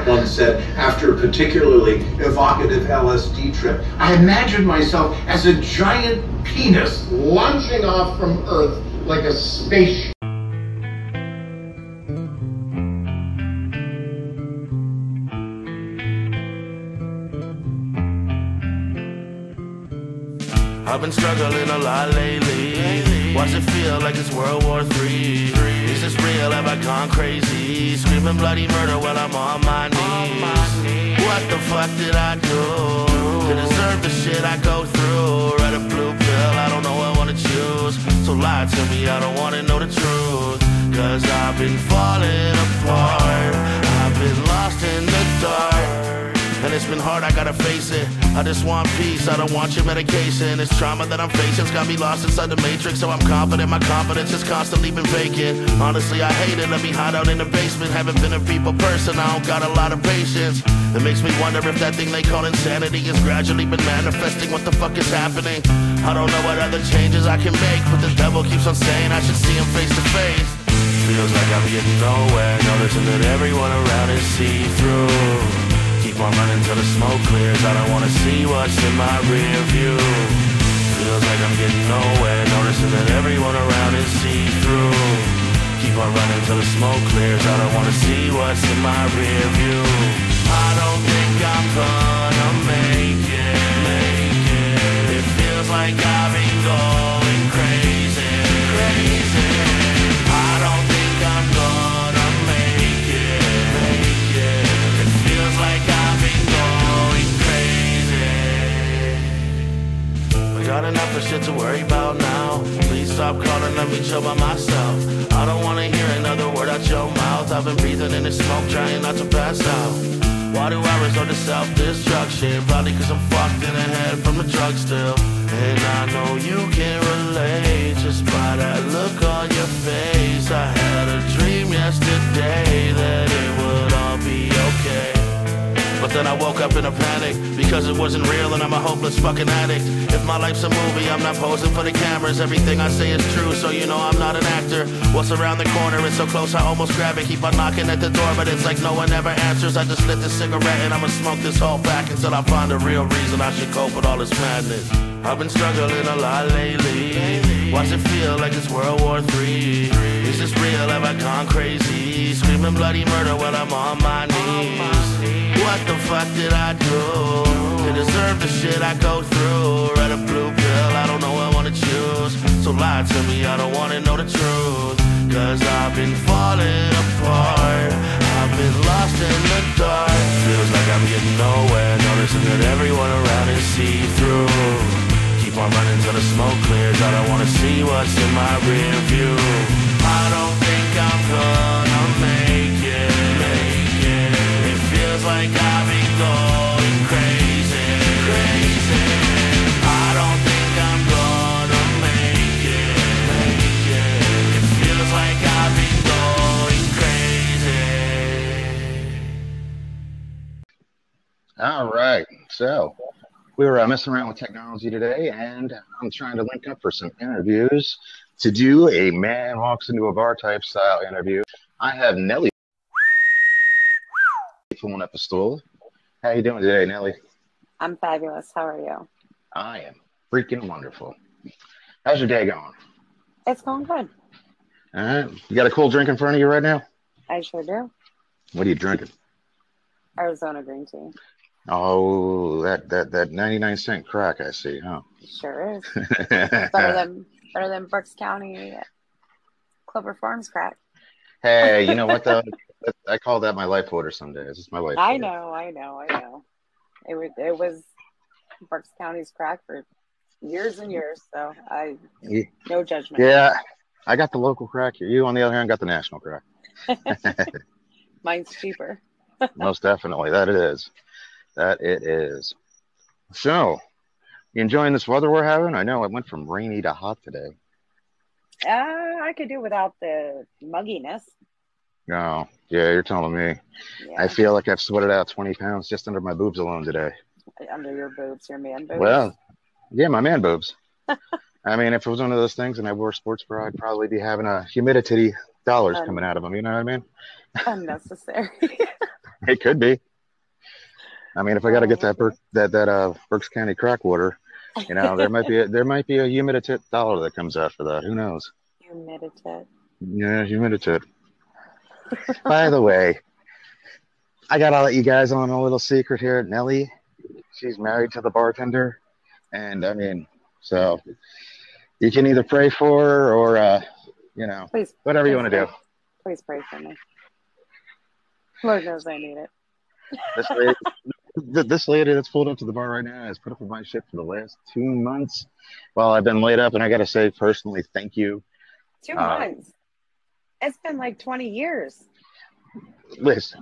once said after a particularly evocative LSD trip, I imagined myself as a giant penis launching off from Earth like a spaceship. I've been struggling a lot lately. Watch it feel like it's World War III. Is this real? Have I gone crazy? Screaming bloody murder while I'm on my knees. What the fuck did I do to deserve the shit I go through? Read a blue pill, I don't know what I wanna choose. So lie to me, I don't wanna know the truth. Cause I've been falling apart. I've been lost in the dark. And it's been hard, I gotta face it. I just want peace, I don't want your medication. It's trauma that I'm facing, it's got me lost inside the matrix. So I'm confident, my confidence has constantly been vacant. Honestly, I hate it, let me hide out in the basement. Haven't been a people person, I don't got a lot of patience. It makes me wonder if that thing they call insanity has gradually been manifesting. What the fuck is happening? I don't know what other changes I can make, but the devil keeps on saying I should see him face to face. Feels like I'm getting nowhere, noticing that everyone around is see-through. Keep on running till the smoke clears. I don't wanna see what's in my rear view. Feels like I'm getting nowhere, noticing that everyone around is see-through. Keep on running till the smoke clears. I don't wanna see what's in my rear view. I don't think I'm gonna make it. It feels like I've been going crazy. I don't think I'm gonna make it. It feels like I've been going crazy. I got enough of shit to worry about now. Please stop calling, let me chill by myself. I don't wanna hear another word out your mouth. I've been breathing in the smoke, trying not to pass out. Why do I resort to self-destruction? Probably cause I'm fucked in the head from the drug still. And I know you can relate just by that look on your face. I had a dream yesterday that it would all be okay. But then I woke up in a panic because it wasn't real and I'm a hopeless fucking addict. If my life's a movie, I'm not posing for the cameras. Everything I say is true, so you know I'm not an actor. What's around the corner is so close I almost grab it. Keep on knocking at the door, but it's like no one ever answers. I just lit this cigarette and I'ma smoke this whole pack until I find a real reason I should cope with all this madness. I've been struggling a lot lately. Watch it feel like it's World War III. Is this real? Have I gone crazy? Screaming bloody murder while I'm on my knees. What the fuck did I do to deserve the shit I go through? Read a blue pill, I don't know what I wanna choose. So lie to me, I don't wanna know the truth. Cause I've been falling apart. I've been lost in the dark. Feels like I'm getting nowhere, noticing that everyone around is see-through. Keep on running till the smoke clears. I don't wanna see what's in my rear view. I don't think I'm gonna make it. It feels like I've been going crazy. I don't think I'm gonna make it. It feels like I've been going crazy. All right, so we were messing around with technology today, and I'm trying to link up for some interviews to do a man walks into a bar type style interview. I have Nelly pulling up a stool. How you doing today, Nelly? I'm fabulous. How are you? I am freaking wonderful. How's your day going? It's going good. All right. You got a cool drink in front of you right now? I sure do. What are you drinking? Arizona green tea. Oh, that 99-cent crack, I see, huh? Sure is. better than Brooks County Clover Farms crack. Hey, you know what though? I call that my life order some days. It's my life order. I know. It was Brooks County's crack for years and years, so no judgment. Yeah, I got the local crack here. You, on the other hand, got the national crack. Mine's cheaper. Most definitely, that it is. So, you enjoying this weather we're having? I know it went from rainy to hot today. I could do without the mugginess. No, yeah, you're telling me. Yeah. I feel like I've sweated out 20 pounds just under my boobs alone today. Under your boobs, your man boobs? Well, yeah, my man boobs. I mean, if it was one of those things and I wore a sports bra, I'd probably be having a humidity dollars coming out of them. You know what I mean? Unnecessary. It could be. I mean, if I got to get that Berks County crack water, there might be a humiditit dollar that comes out for that. Who knows? Humiditit. Yeah, humiditit. By the way, I got to let you guys on a little secret here. Nellie, she's married to the bartender, and I mean, so you can either pray for her or, please, whatever you want to do. Please pray for me. Lord knows I need it. This lady that's pulled up to the bar right now has put up with my shit for the last 2 months while I've been laid up, and I got to say personally, thank you. 2 months? It's been like 20 years. Listen,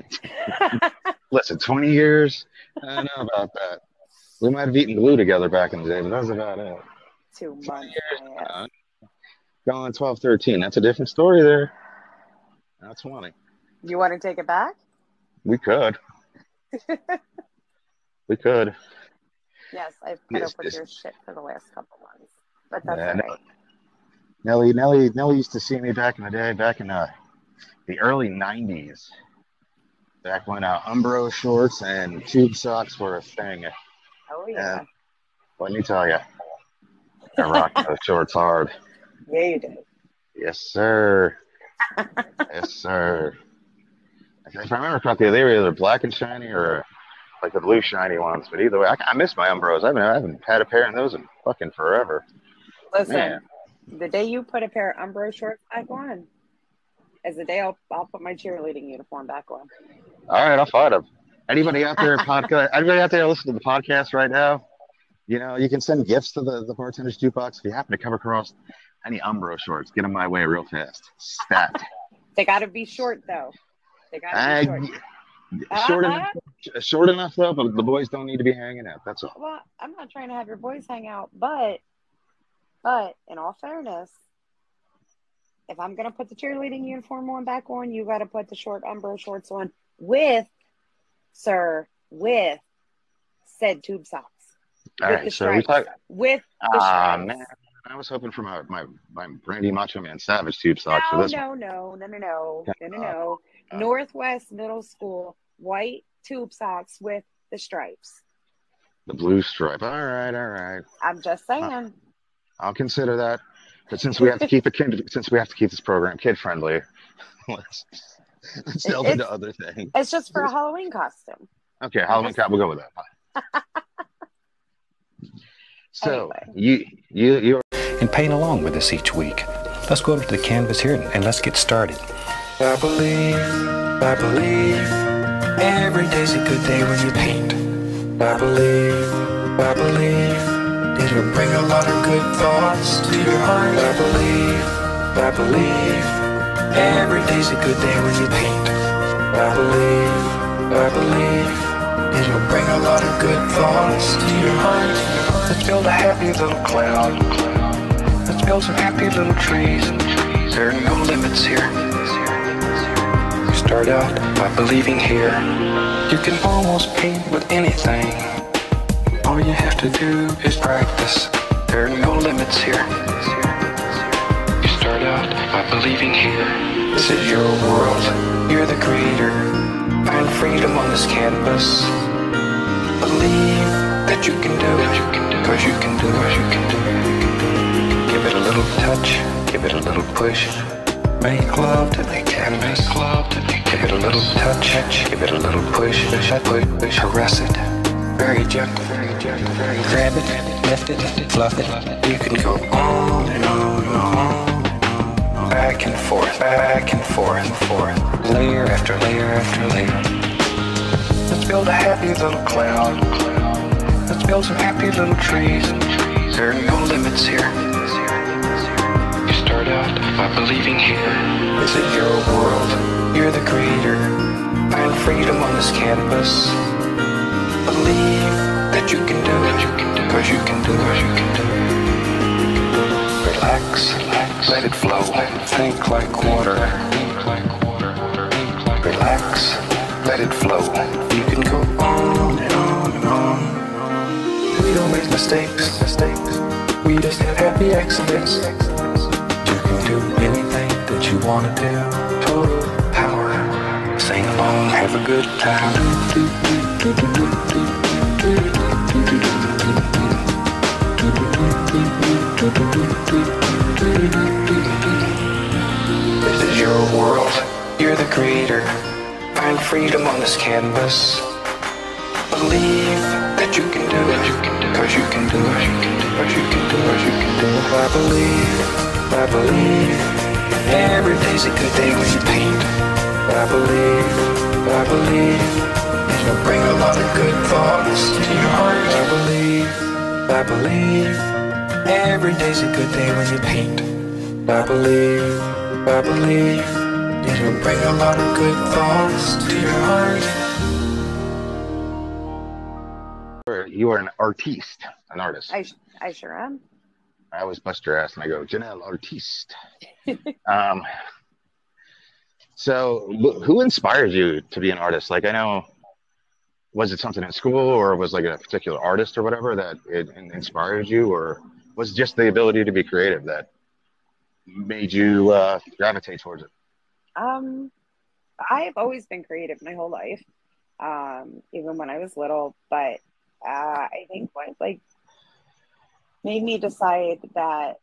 20 years? I don't know about that. We might have eaten glue together back in the day, but that's about it. 2 months. Years, going 12, 13. That's a different story there. That's 20. You want to take it back? We could. We could. Yes, I've put up with your shit for the last couple months, but that's all right. Nellie used to see me back in the day, back in the early 90s, back when Umbro shorts and tube socks were a thing. Oh, yeah. And let me tell you, I rocked those shorts hard. Yeah, you did. Yes, sir. Yes, sir. If I remember correctly, they were either black and shiny or like the blue shiny ones. But either way, I miss my Umbros. I haven't had a pair of those in fucking forever. Listen, the day you put a pair of Umbro shorts back on is the day I'll put my cheerleading uniform back on. All right, I'll fight them. Anybody out there listening to the podcast right now, you can send gifts to the Bartender's Jukebox. If you happen to come across any Umbro shorts, get them my way real fast. Stat. They got to be short, though. They got to be short. Short enough, though, but the boys don't need to be hanging out. That's all. Well, I'm not trying to have your boys hang out, but in all fairness, if I'm going to put the cheerleading uniform back on, you got to put the short Umbro shorts on with said tube socks. All right, so we talk with the stripes. Man, I was hoping for my Brandy Macho Man Savage tube socks for this. No. Northwest Middle School white tube socks with the stripes. The blue stripe. All right. I'm just saying. I'll consider that. But since we have to keep this program kid friendly, let's delve into other things. It's just for a Halloween costume. Okay, Halloween costume. We'll go with that. So anyway. you and paint along with us each week. Let's go over to the canvas here and let's get started. I believe every day's a good day when you paint. I believe it'll bring a lot of good thoughts to your heart. I believe every day's a good day when you paint. I believe it'll bring a lot of good thoughts to your heart. Let's build a happy little cloud. Let's build some happy little trees. There are no limits here. You start out by believing here. You can almost paint with anything. All you have to do is practice. There are no limits here. You start out by believing here. This is your world. You're the creator. Find freedom on this canvas. Believe that you can do it. Cause you can do it. Give it a little touch. Give it a little push. Make love to the canvas. Give it a little touch. Give it a little push. Caress it. Very gentle. Grab it, lift it, fluff it. You can go on and on and on. Back and forth. Layer after layer after layer. Let's build a happy little cloud. Let's build some happy little trees. There are no limits here. You start out by believing here. This is your world. You're the creator. Find freedom on this canvas. Believe that you can do it. Cause you can do it. Relax. Let it flow. Think like water. Relax. Let it flow. You can go on and on and on. We don't make mistakes. We just have happy accidents. You can do anything that you want to do. Total power. Sing along. have a good time. This is your world, you're the creator. Find freedom on this canvas. Believe that you can do it, cause you can do it, cause you can do it, you can do it. I believe, every day's a good day when you paint. I believe, it'll bring a lot of good thoughts to your heart. I believe, every day's a good day when you paint. I believe, it'll bring a lot of good thoughts to your heart. You are an artiste, an artist. I sure am. I always bust your ass and I go, Janelle, artiste. So who inspires you to be an artist? Like, I know, was it something in school, or was like a particular artist or whatever that it inspires you, or was it just the ability to be creative that made you gravitate towards it? I've always been creative my whole life, even when I was little, but I think what like made me decide that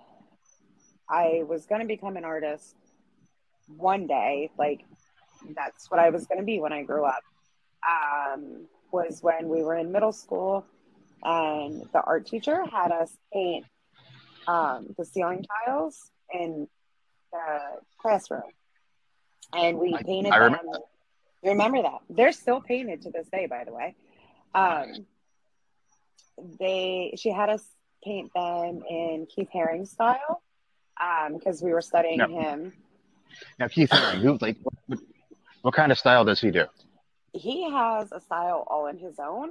I was going to become an artist one day, like that's what I was going to be when I grew up, was when we were in middle school and the art teacher had us paint the ceiling tiles in the classroom, and we painted them. You remember that? They're still painted to this day, by the way. She had us paint them in Keith Haring style, because we were studying him. Now, Keith Haring, what kind of style does he do? He has a style all in his own,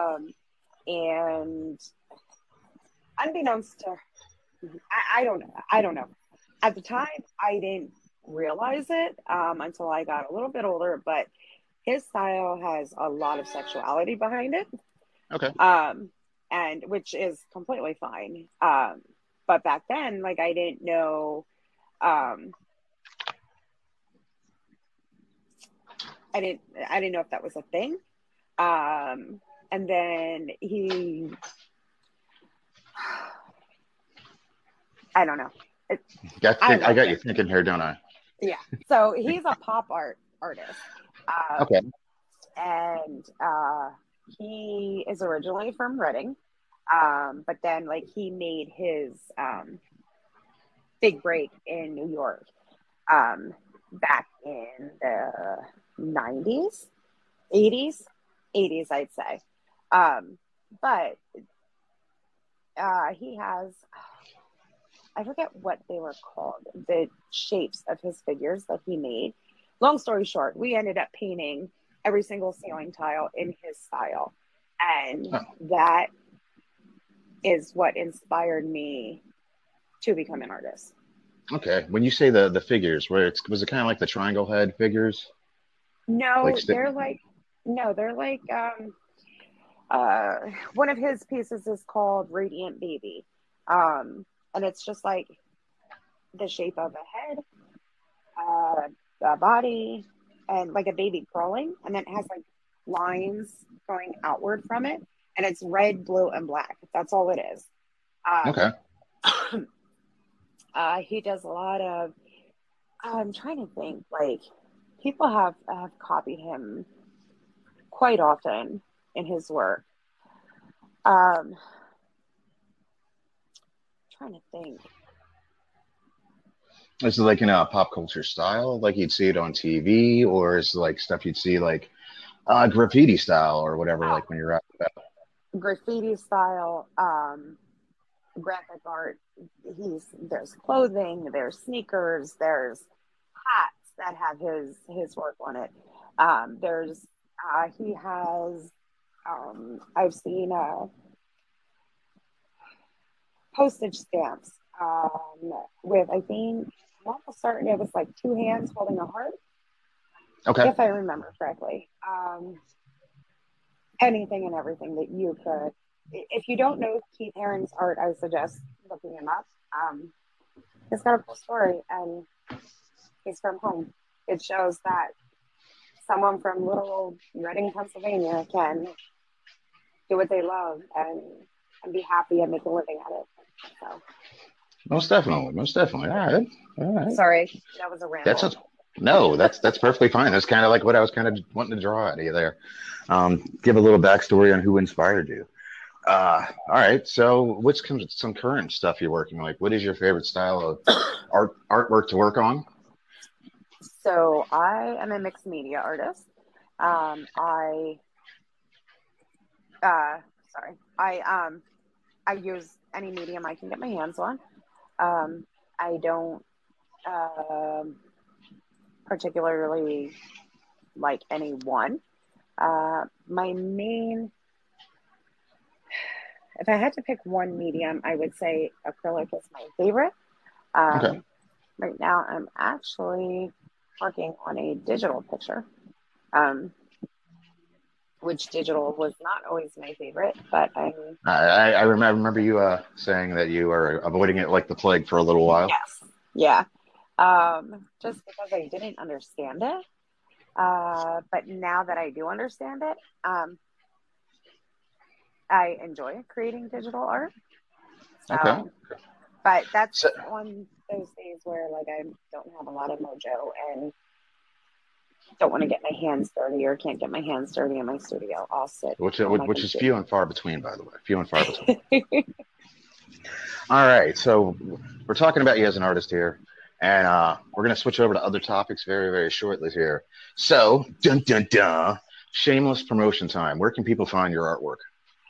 and unbeknownst to, I don't know. At the time, I didn't realize it until I got a little bit older, but his style has a lot of sexuality behind it. Okay. And which is completely fine. But back then, like, I didn't know, I didn't know if that was a thing. And then I don't know. I got you thinking here, don't I? Yeah. So he's a pop artist. Okay. And he is originally from Reading, but then like he made his big break in New York back in the 90s, 80s, I'd say. But he has, I forget what they were called, the shapes of his figures that he made. Long story short, we ended up painting every single ceiling tile in his style. And that is what inspired me to become an artist. Okay. When you say the figures, was it kind of like the triangle head figures? No, they're like one of his pieces is called Radiant Baby. And it's just like the shape of a head, a body, and like a baby crawling, and then it has like lines going outward from it, and it's red, blue, and black. That's all it is. Okay. He does a lot of, I'm trying to think, like, people have copied him quite often in his work. Trying to think. Is it like in a pop culture style, like you'd see it on TV, or is it like stuff you'd see like graffiti style or whatever, like when you're out about? Graffiti style, graphic art. There's clothing, there's sneakers, there's hats that have his work on it. He has, I've seen postage stamps with, I think, I'm almost certain it was like two hands holding a heart. Okay. If I remember correctly. Anything and everything that you could. If you don't know Keith Haring's art, I suggest looking him up. He's got a cool story, and he's from home. It shows that someone from little old Reading, Pennsylvania can do what they love and be happy and make a living at it. So. Most definitely. Most definitely. All right. Sorry, that was a ramble. That's perfectly fine. That's kind of like what I was kind of wanting to draw out of you there. Give a little backstory on who inspired you. All right. So, what's some current stuff you're working on? Like, what is your favorite style of artwork to work on? So, I am a mixed media artist. I use any medium I can get my hands on. I don't particularly like any one. My main, if I had to pick one medium, I would say acrylic is my favorite. Okay. Right now, I'm actually working on a digital picture, which digital was not always my favorite, but I remember you saying that you are avoiding it like the plague for a little while. Yes. Yeah. Just because I didn't understand it. But now that I do understand it, I enjoy creating digital art. So, Okay. But that's one of those days where like I don't have a lot of mojo and don't want to get my hands dirty or can't get my hands dirty in my studio. I'll sit. Which is few and far between, by the way. Few and far between. All right. So we're talking about you as an artist here. And we're going to switch over to other topics very, very shortly here. So, shameless promotion time. Where can people find your artwork?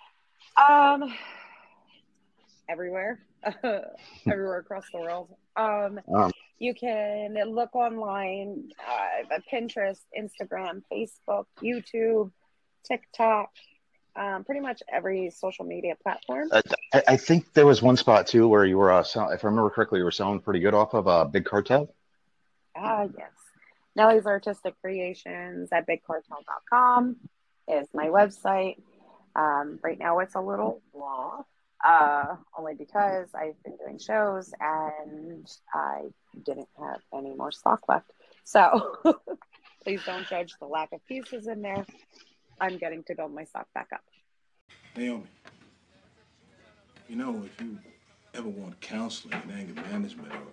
Everywhere. Everywhere across the world. You can look online, Pinterest, Instagram, Facebook, YouTube, TikTok, pretty much every social media platform. I think there was one spot too where you were, if I remember correctly, you were selling pretty good off of Big Cartel. Yes. Nellie's Artistic Creations at bigcartel.com is my website. Right now it's a little raw, only because I've been doing shows and I didn't have any more stock left. So please don't judge the lack of pieces in there. I'm getting to build my stock back up. Naomi, you know, if you ever want counseling in anger management or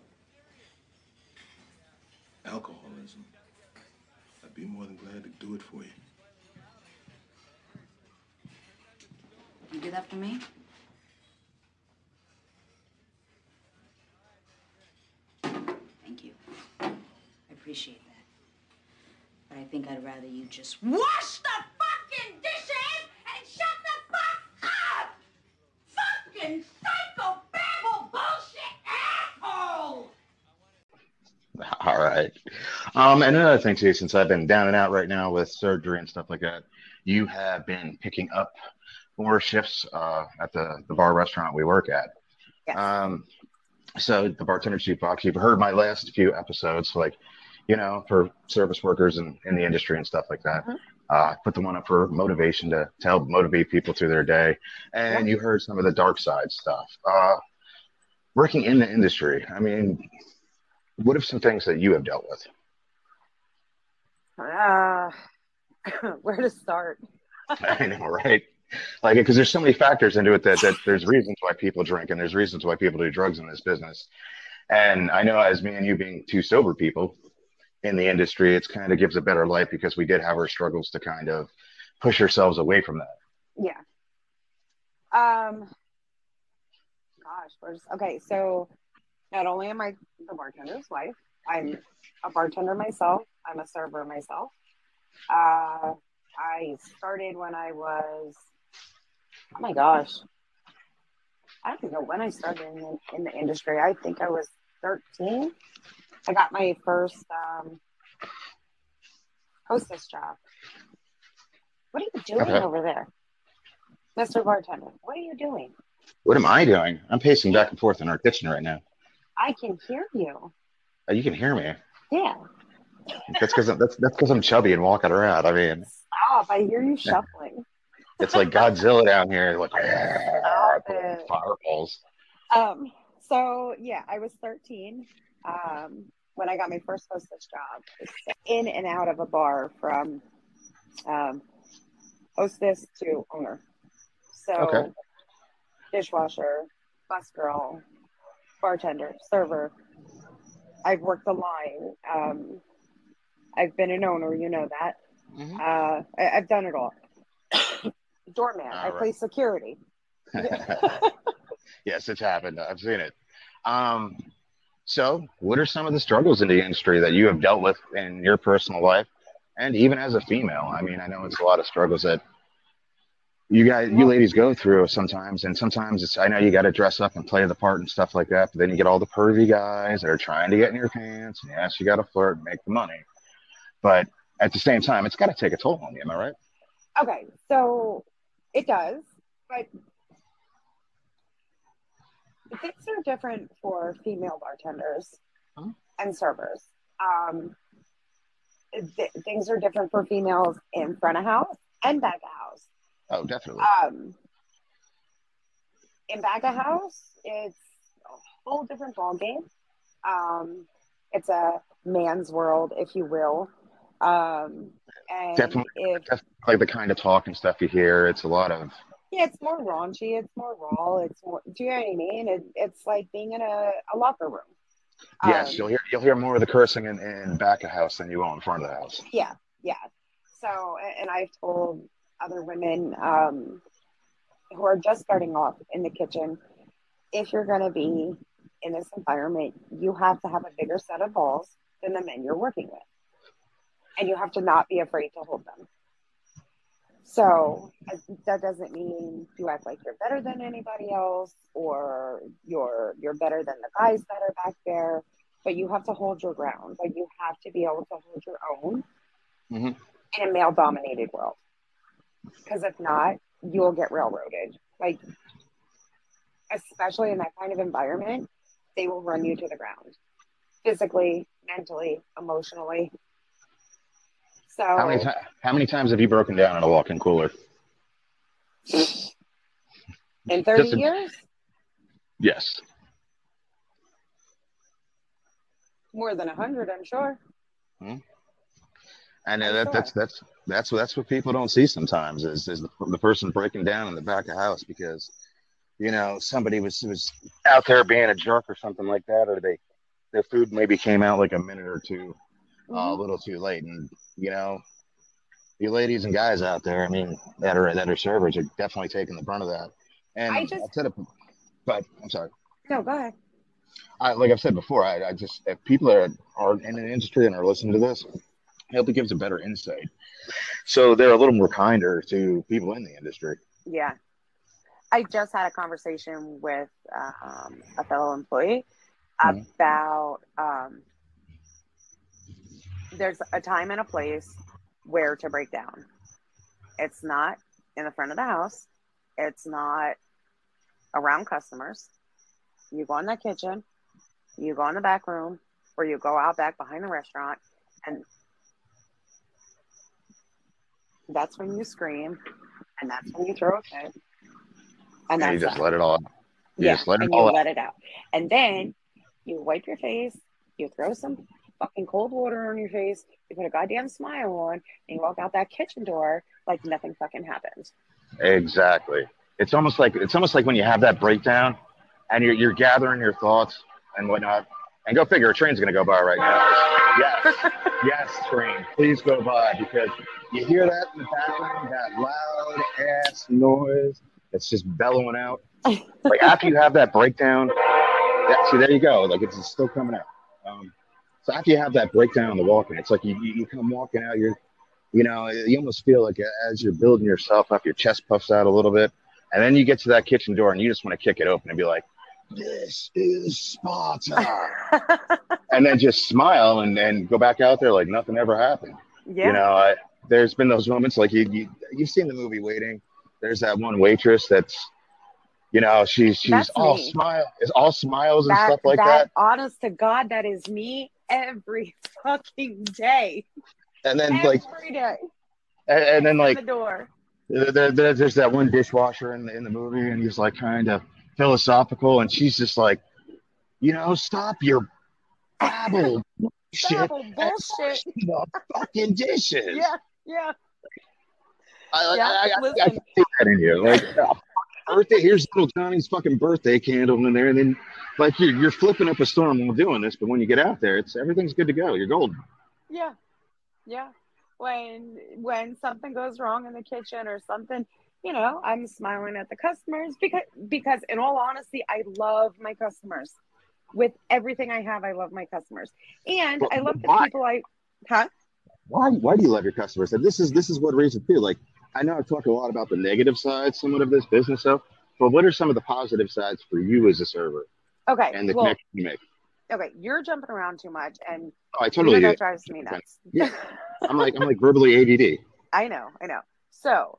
alcoholism, I'd be more than glad to do it for you. You do that for me? Thank you. I appreciate that. But I think I'd rather you just wash the fucking dishes and shut the fuck up! Fucking psychobabble bullshit asshole! All right. And another thing too, since I've been down and out right now with surgery and stuff like that, you have been picking up more shifts at the bar restaurant we work at. Yes. So the Bartender Jukebox, you've heard my last few episodes, like, you know, for service workers in the industry and stuff like that. Put the one up for motivation to help motivate people through their day. And you heard some of the dark side stuff. Working in the industry, I mean, what are some things that you have dealt with? Where to start? I know, right? Like, because there's so many factors into it that there's reasons why people drink and there's reasons why people do drugs in this business. And I know, as me and you being two sober people in the industry, it's kind of gives a better life because we did have our struggles to kind of push ourselves away from that. Yeah. Okay, so not only am I the bartender's wife, I'm a bartender myself. I'm a server myself. I started when I was, oh my gosh, I don't know when I started in the industry. I think I was 13. I got my first hostess job. What are you doing over there, Mr. Bartender? What are you doing? What am I doing? I'm pacing back and forth in our kitchen right now. I can hear you. Oh, you can hear me? Yeah. That's because I'm chubby and walking around. I mean, stop! I hear you shuffling. It's like Godzilla down here, like fireballs. So yeah, I was 13. when I got my first hostess job, it's in and out of a bar from hostess to owner. So Okay. dishwasher, bus girl, bartender, server. I've worked the line. I've been an owner, you know that. I've done it all. Doorman. I play security. Yes, it's happened. I've seen it. So, what are some of the struggles in the industry that you have dealt with in your personal life, and even as a female? I mean, I know it's a lot of struggles that you ladies go through sometimes, and sometimes it's, I know you got to dress up and play the part and stuff like that, but then you get all the pervy guys that are trying to get in your pants, and yes, you got to flirt and make the money, but at the same time, it's got to take a toll on you. Am I right? Okay, so it does, but things are different for female bartenders and servers. Things are different for females in front of house and back of house. Oh, definitely. In back of house, it's a whole different ballgame. It's a man's world, if you will. And definitely like the kind of talk and stuff you hear. It's a lot of. Yeah, it's more raunchy. It's more raw. It's more. Do you know what I mean? It's like being in a locker room. Yes, you'll hear more of the cursing in back of house than you will in front of the house. Yeah. So, and I've told other women who are just starting off in the kitchen, if you're going to be in this environment, you have to have a bigger set of balls than the men you're working with, and you have to not be afraid to hold them. So that doesn't mean you act like you're better than anybody else, or you're better than the guys that are back there, but you have to hold your ground. Like, you have to be able to hold your own in a male-dominated world. Because if not, you'll get railroaded. Like, especially in that kind of environment, they will run you to the ground. Physically, mentally, emotionally. So how many times have you broken down in a walk-in cooler? In 30 years? Yes. More than 100, I'm sure. I know that's what people don't see sometimes is the person breaking down in the back of house because, you know, somebody was out there being a jerk or something like that, or their food maybe came out like a minute or two a little too late, and you know, you ladies and guys out there, I mean, that are servers are definitely taking the brunt of that. And I said it, but I'm sorry. No, go ahead. Like I've said before, I just, if people are in an industry and are listening to this, I hope it gives a better insight, so they're a little more kinder to people in the industry. Yeah, I just had a conversation with a fellow employee about there's a time and a place where to break down. It's not in the front of the house. It's not around customers. You go in the kitchen, you go in the back room, or you go out back behind the restaurant, and that's when you scream, and that's when you throw a fit, and you just let it all. You let it out, and then you wipe your face. You throw some fucking cold water on your face. You put a goddamn smile on, and you walk out that kitchen door like nothing fucking happened. Exactly. It's almost like when you have that breakdown, and you're gathering your thoughts and whatnot. And go figure, a train's gonna go by right now. Yes, train, please go by, because you hear that in the background, that loud ass noise that's just bellowing out. Like after you have that breakdown, see, there you go. Like it's still coming out. So after you have that breakdown on the walking, it's like you come walking out, you almost feel like as you're building yourself up, your chest puffs out a little bit, and then you get to that kitchen door and you just want to kick it open and be like, "This is Sparta," and then just smile and then go back out there like nothing ever happened. Yeah. You know, there's been those moments like you've seen the movie Waiting. There's that one waitress that's, you know, she's all smiles and stuff like that. Honest to God, that is me every fucking day. And then every day. And then like the door. There's that one dishwasher in the movie, and he's like kind of philosophical, and she's just like, you know, stop your babble shit. Babble bullshit. The fucking dishes. Yeah. I Listen. can see that in you. Like, birthday, here's little Johnny's fucking birthday candle in there, and then like you're flipping up a storm while doing this, but when you get out there, everything's good to go. You're golden. Yeah. When something goes wrong in the kitchen or something, I'm smiling at the customers because in all honesty, I love my customers. With everything I have, I love my customers, and I love the people Why do you love your customers? And this is what reason too. Like, I know I've talked a lot about the negative side, somewhat of this business stuff, but what are some of the positive sides for you as a server? Okay. And the connection you make. Okay, you're jumping around too much, and I totally do. That drives me nuts. Yeah, I'm like verbally ADD. I know. So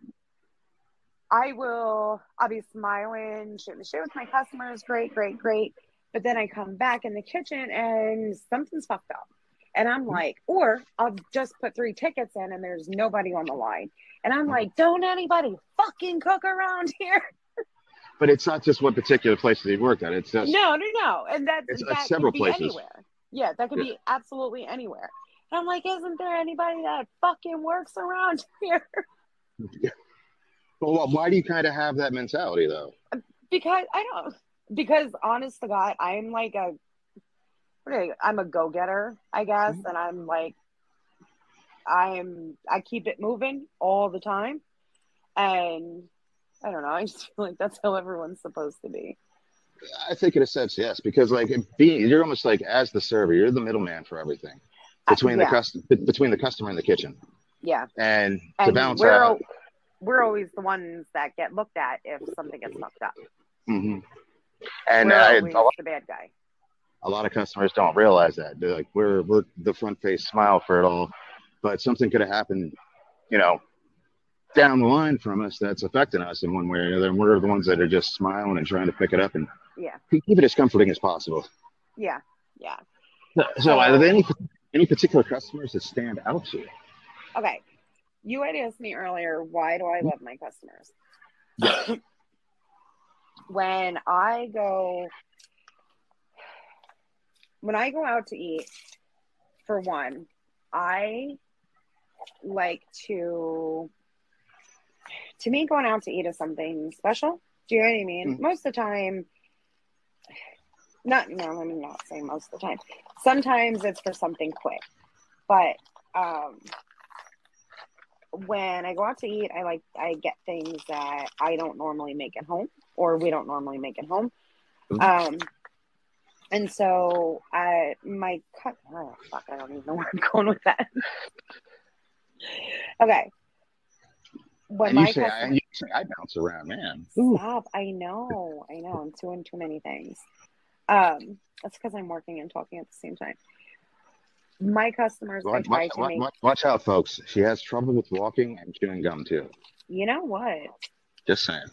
I'll be smiling, shooting the shit with my customers, great. But then I come back in the kitchen and something's fucked up. And I'm like, or I'll just put 3 tickets in and there's nobody on the line. And I'm like, don't anybody fucking cook around here. But it's not just one particular place that you worked at. It's just no. And that several could be places. Anywhere. Yeah, that could be absolutely anywhere. And I'm like, isn't there anybody that fucking works around here? Yeah. Well, why do you kind of have that mentality though? Because honest to God, I'm like I'm a go-getter, I guess. And I'm like, I keep it moving all the time. And I don't know, I just feel like that's how everyone's supposed to be. I think in a sense, yes, because like you're almost like, as the server, you're the middleman for everything between the customer and the kitchen. Yeah. And to balance out, we're always the ones that get looked at if something gets fucked up. Mm-hmm. And we're always the bad guy. A lot of customers don't realize that. They're like, we're the front face smile for it all, but something could have happened, down the line from us that's affecting us in one way or another. And we're the ones that are just smiling and trying to pick it up and keep it as comforting as possible. Yeah. So are there any particular customers that stand out to you? Okay. You had asked me earlier, why do I love my customers? Yes. When I go out to eat, for one, I like to me, going out to eat is something special. Do you know what I mean? Mm-hmm. Most of the time, let me not say most of the time. Sometimes it's for something quick, but when I go out to eat, I get things that I don't normally make at home, or we don't normally make at home. Mm-hmm. And so I don't even know where I'm going with that. Okay. When you say I bounce around, man. Stop. I know. I'm doing too many things. That's because I'm working and talking at the same time. My customers, watch out, folks. She has trouble with walking and chewing gum too. You know what? Just saying.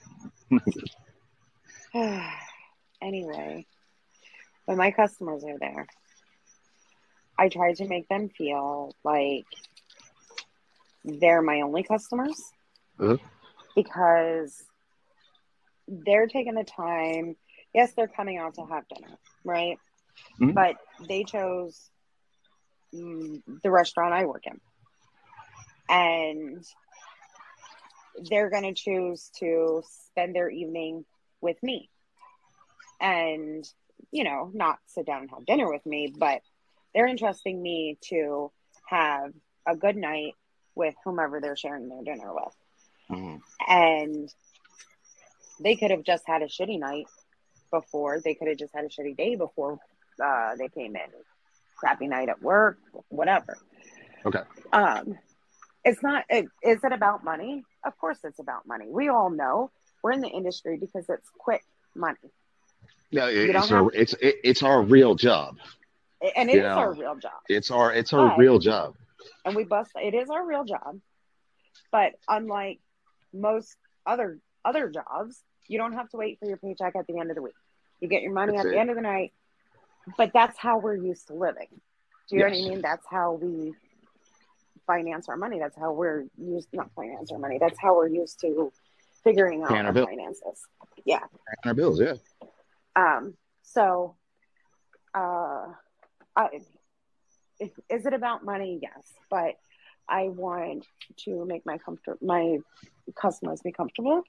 Anyway, when my customers are there, I try to make them feel like they're my only customers. Mm-hmm. Because they're taking the time. Yes, they're coming out to have dinner, right? Mm-hmm. But they chose the restaurant I work in. And they're going to choose to spend their evening with me. And, not sit down and have dinner with me, but they're entrusting me to have a good night with whomever they're sharing their dinner with. Mm-hmm. And they could have just had a shitty night before. They could have just had a shitty day before they came in. Crappy night at work, whatever. Okay. It's not. Is it about money? Of course, it's about money. We all know we're in the industry because it's quick money. Yeah, it's our real job. And it is our real job. It's our real job. And it is our real job. But unlike most other jobs, you don't have to wait for your paycheck at the end of the week. You get your money at the end of the night. But that's how we're used to living. Do you know what I mean? That's how we finance our money. That's how we're not finance our money. That's how we're used to figuring out our finances. Yeah. Paying our bills, yeah. So Is it about money? Yes, but I want to make my customers be comfortable.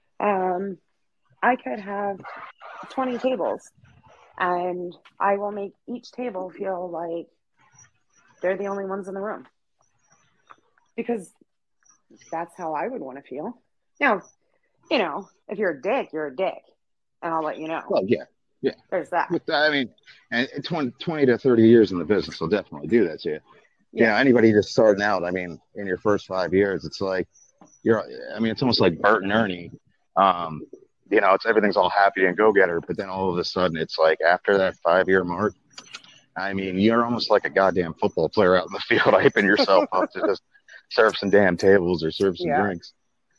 I could have 20 tables, and I will make each table feel like they're the only ones in the room, because that's how I would want to feel. Now, if you're a dick, you're a dick, and I'll let you know. Well, yeah. There's that. I mean, and 20 to 30 years in the business will definitely do that to you. Yeah. Anybody just starting out, I mean, in your first 5 years, it's like it's almost like Bert and Ernie. It's everything's all happy and go-getter, but then all of a sudden it's like after that 5-year mark, I mean, you're almost like a goddamn football player out in the field hyping yourself up to just serve some damn tables or serve some drinks.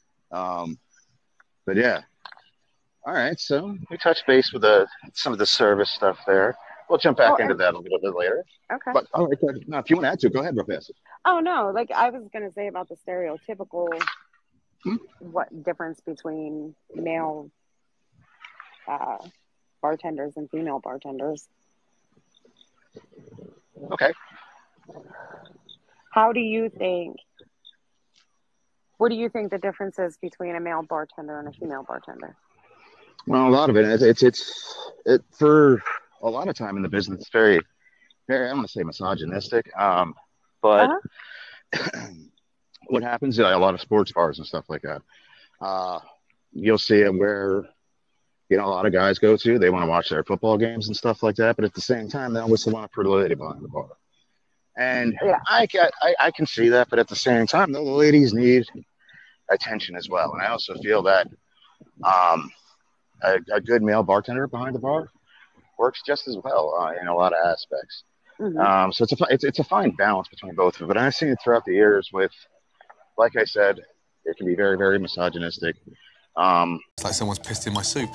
But yeah. All right, so we touched base with some of the service stuff there. We'll jump back into that a little bit later. Okay. But all right, now if you want to add to it, go ahead, real fast. Oh no, like I was gonna say about the stereotypical, what difference between male bartenders and female bartenders. Okay. What do you think the difference is between a male bartender and a female bartender? Well, a lot of it for a lot of time in the business, it's very, very, I don't want to say misogynistic, but what happens, a lot of sports bars and stuff like that, you'll see it where, a lot of guys go to, they want to watch their football games and stuff like that, but at the same time, they always want a pretty lady behind the bar. And I can see that, but at the same time, the ladies need attention as well. And I also feel that a good male bartender behind the bar works just as well in a lot of aspects. Mm-hmm. So it's a fine balance between both of them. But I've seen it throughout the years with, like I said, it can be very, very misogynistic. It's like someone's pissed in my soup.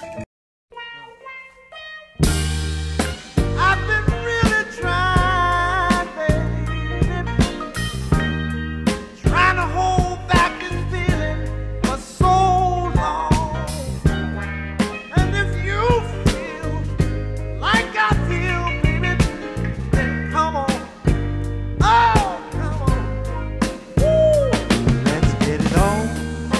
I've been really trying, baby, trying to hold back this feeling for so long. And if you feel like I feel, baby, then come on. Oh, come on. Woo. Let's get it on.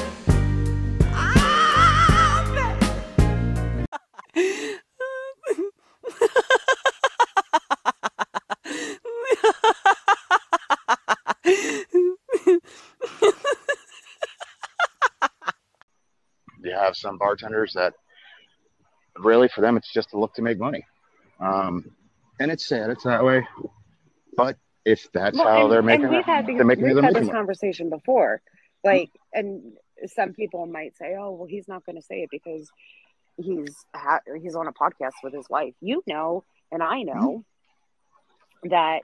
You have some bartenders that really, for them, it's just a look to make money. And it's sad it's that way. But if that's how they're making it, we've had this conversation before. Like, and some people might say, oh, well, he's not going to say it because he's on a podcast with his wife. And I know that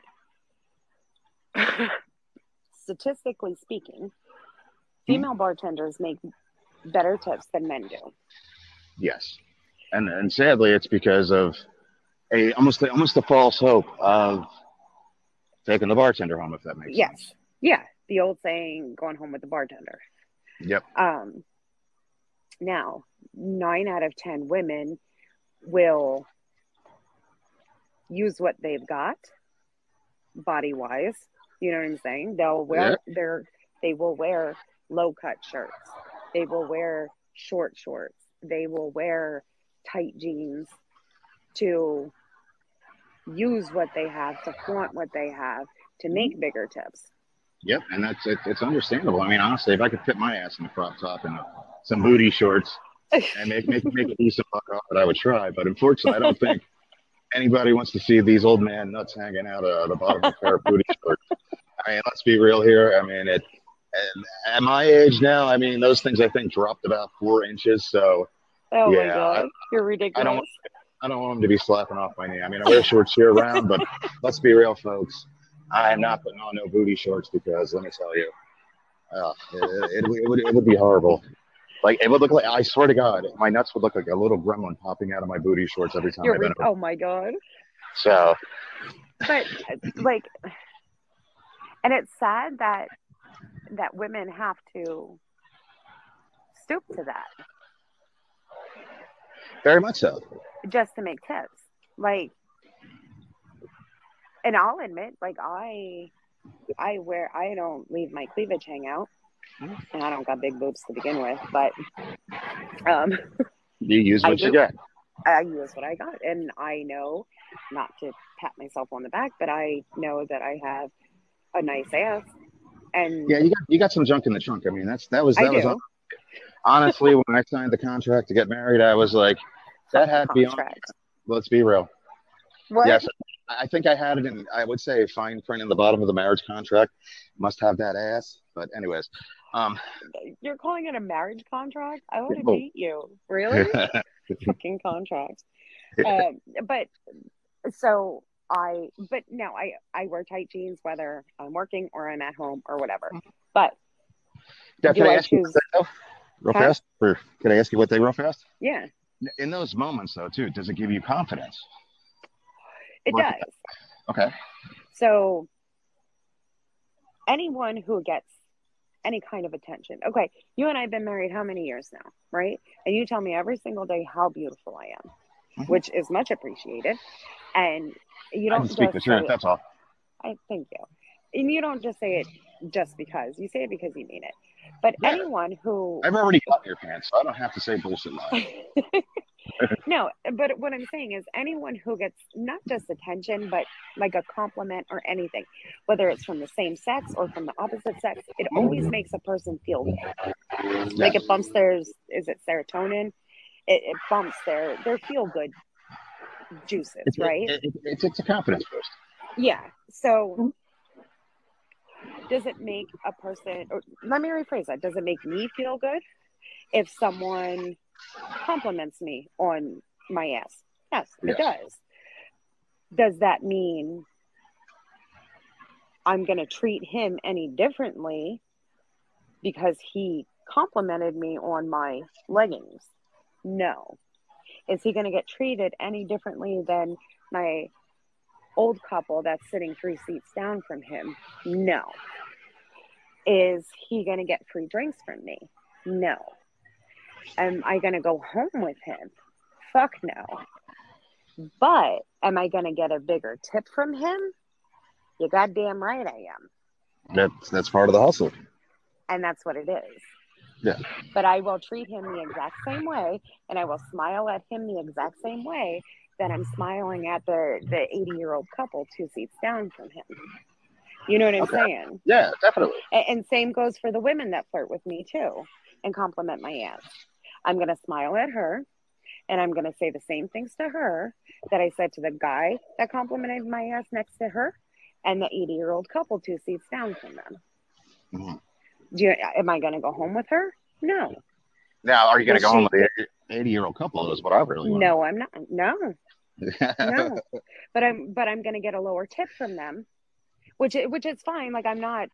statistically speaking, female bartenders make better tips than men do. Yes. And sadly, it's because of almost a false hope of taking the bartender home, if that makes sense. Yeah. The old saying, going home with the bartender. Yep. Now, 9 out of 10 women will use what they've got body-wise. You know what I'm saying? They'll wear they will wear low-cut shirts. They will wear short shorts. They will wear tight jeans to use what they have, to flaunt what they have, to make bigger tips. Yep, and it's understandable. I mean, honestly, if I could fit my ass in a crop top and some booty shorts and make a decent buck off it, I would try. But unfortunately, I don't think anybody wants to see these old man nuts hanging out of the bottom of a pair of booty shorts. I mean, let's be real here. I mean, at my age now, I mean, those things I think dropped about 4 inches. So, oh my God, you're ridiculous. I don't want them to be slapping off my knee. I mean, I wear shorts year round, but let's be real, folks. I am not putting on no booty shorts because let me tell you, it would be horrible. Like it would look like, I swear to God, my nuts would look like a little gremlin popping out of my booty shorts every time I bend over. Oh my God. So, but like, and it's sad that women have to stoop to that. Very much so. Just to make tips. Like, And I'll admit, like, I don't leave my cleavage hang out, and I don't got big boobs to begin with, but you use what you get. I use what I got, and I know, not to pat myself on the back, but I know that I have a nice ass. And yeah, you got some junk in the trunk. I mean, that was honestly, when I signed the contract to get married, I was like, that had to be on. Let's be real. What? Yes, I think I had it in, I would say, fine print in the bottom of the marriage contract. Must have that ass. But anyways. You're calling it a marriage contract? I want to date you. Really? Fucking contract. But no, I wear tight jeans whether I'm working or I'm at home or whatever. But can I ask you real fast? Or can I ask you what they real fast? Yeah. In those moments, though, too, does it give you confidence? It does. Okay. So anyone who gets any kind of attention. Okay, you and I have been married how many years now, right? And you tell me every single day how beautiful I am, which is much appreciated. And you don't speak the truth, that's all. I thank you. And you don't just say it just because. You say it because you mean it. But anyone who... I've already got your pants, so I don't have to say bullshit lies. No, but what I'm saying is anyone who gets not just attention, but like a compliment or anything, whether it's from the same sex or from the opposite sex, it always makes a person feel good. Yes. Like it bumps is it serotonin? It bumps their feel-good juices, right? It's a confidence boost. Yeah. So does it make a person, or let me rephrase that, does it make me feel good if someone compliments me on my ass? Yes, it does. Does that mean I'm going to treat him any differently because he complimented me on my leggings? No. Is he going to get treated any differently than my old couple that's sitting 3 seats down from him? No. Is he going to get free drinks from me? No. Am I going to go home with him? Fuck no. But am I going to get a bigger tip from him? You're goddamn right I am. That's part of the hustle. And that's what it is. Yeah. But I will treat him the exact same way, and I will smile at him the exact same way that I'm smiling at the 80-year-old couple 2 seats down from him. You know what I'm saying? Yeah, definitely. And same goes for the women that flirt with me too and compliment my ass. I'm going to smile at her, and I'm going to say the same things to her that I said to the guy that complimented my ass next to her and the 80-year-old couple 2 seats down from them. Mm-hmm. Am I going to go home with her? No. Now, are you going to go home with the 80-year-old couple is what I really want. No, I'm not. No. No. But I'm going to get a lower tip from them, which is fine. Like, I'm not...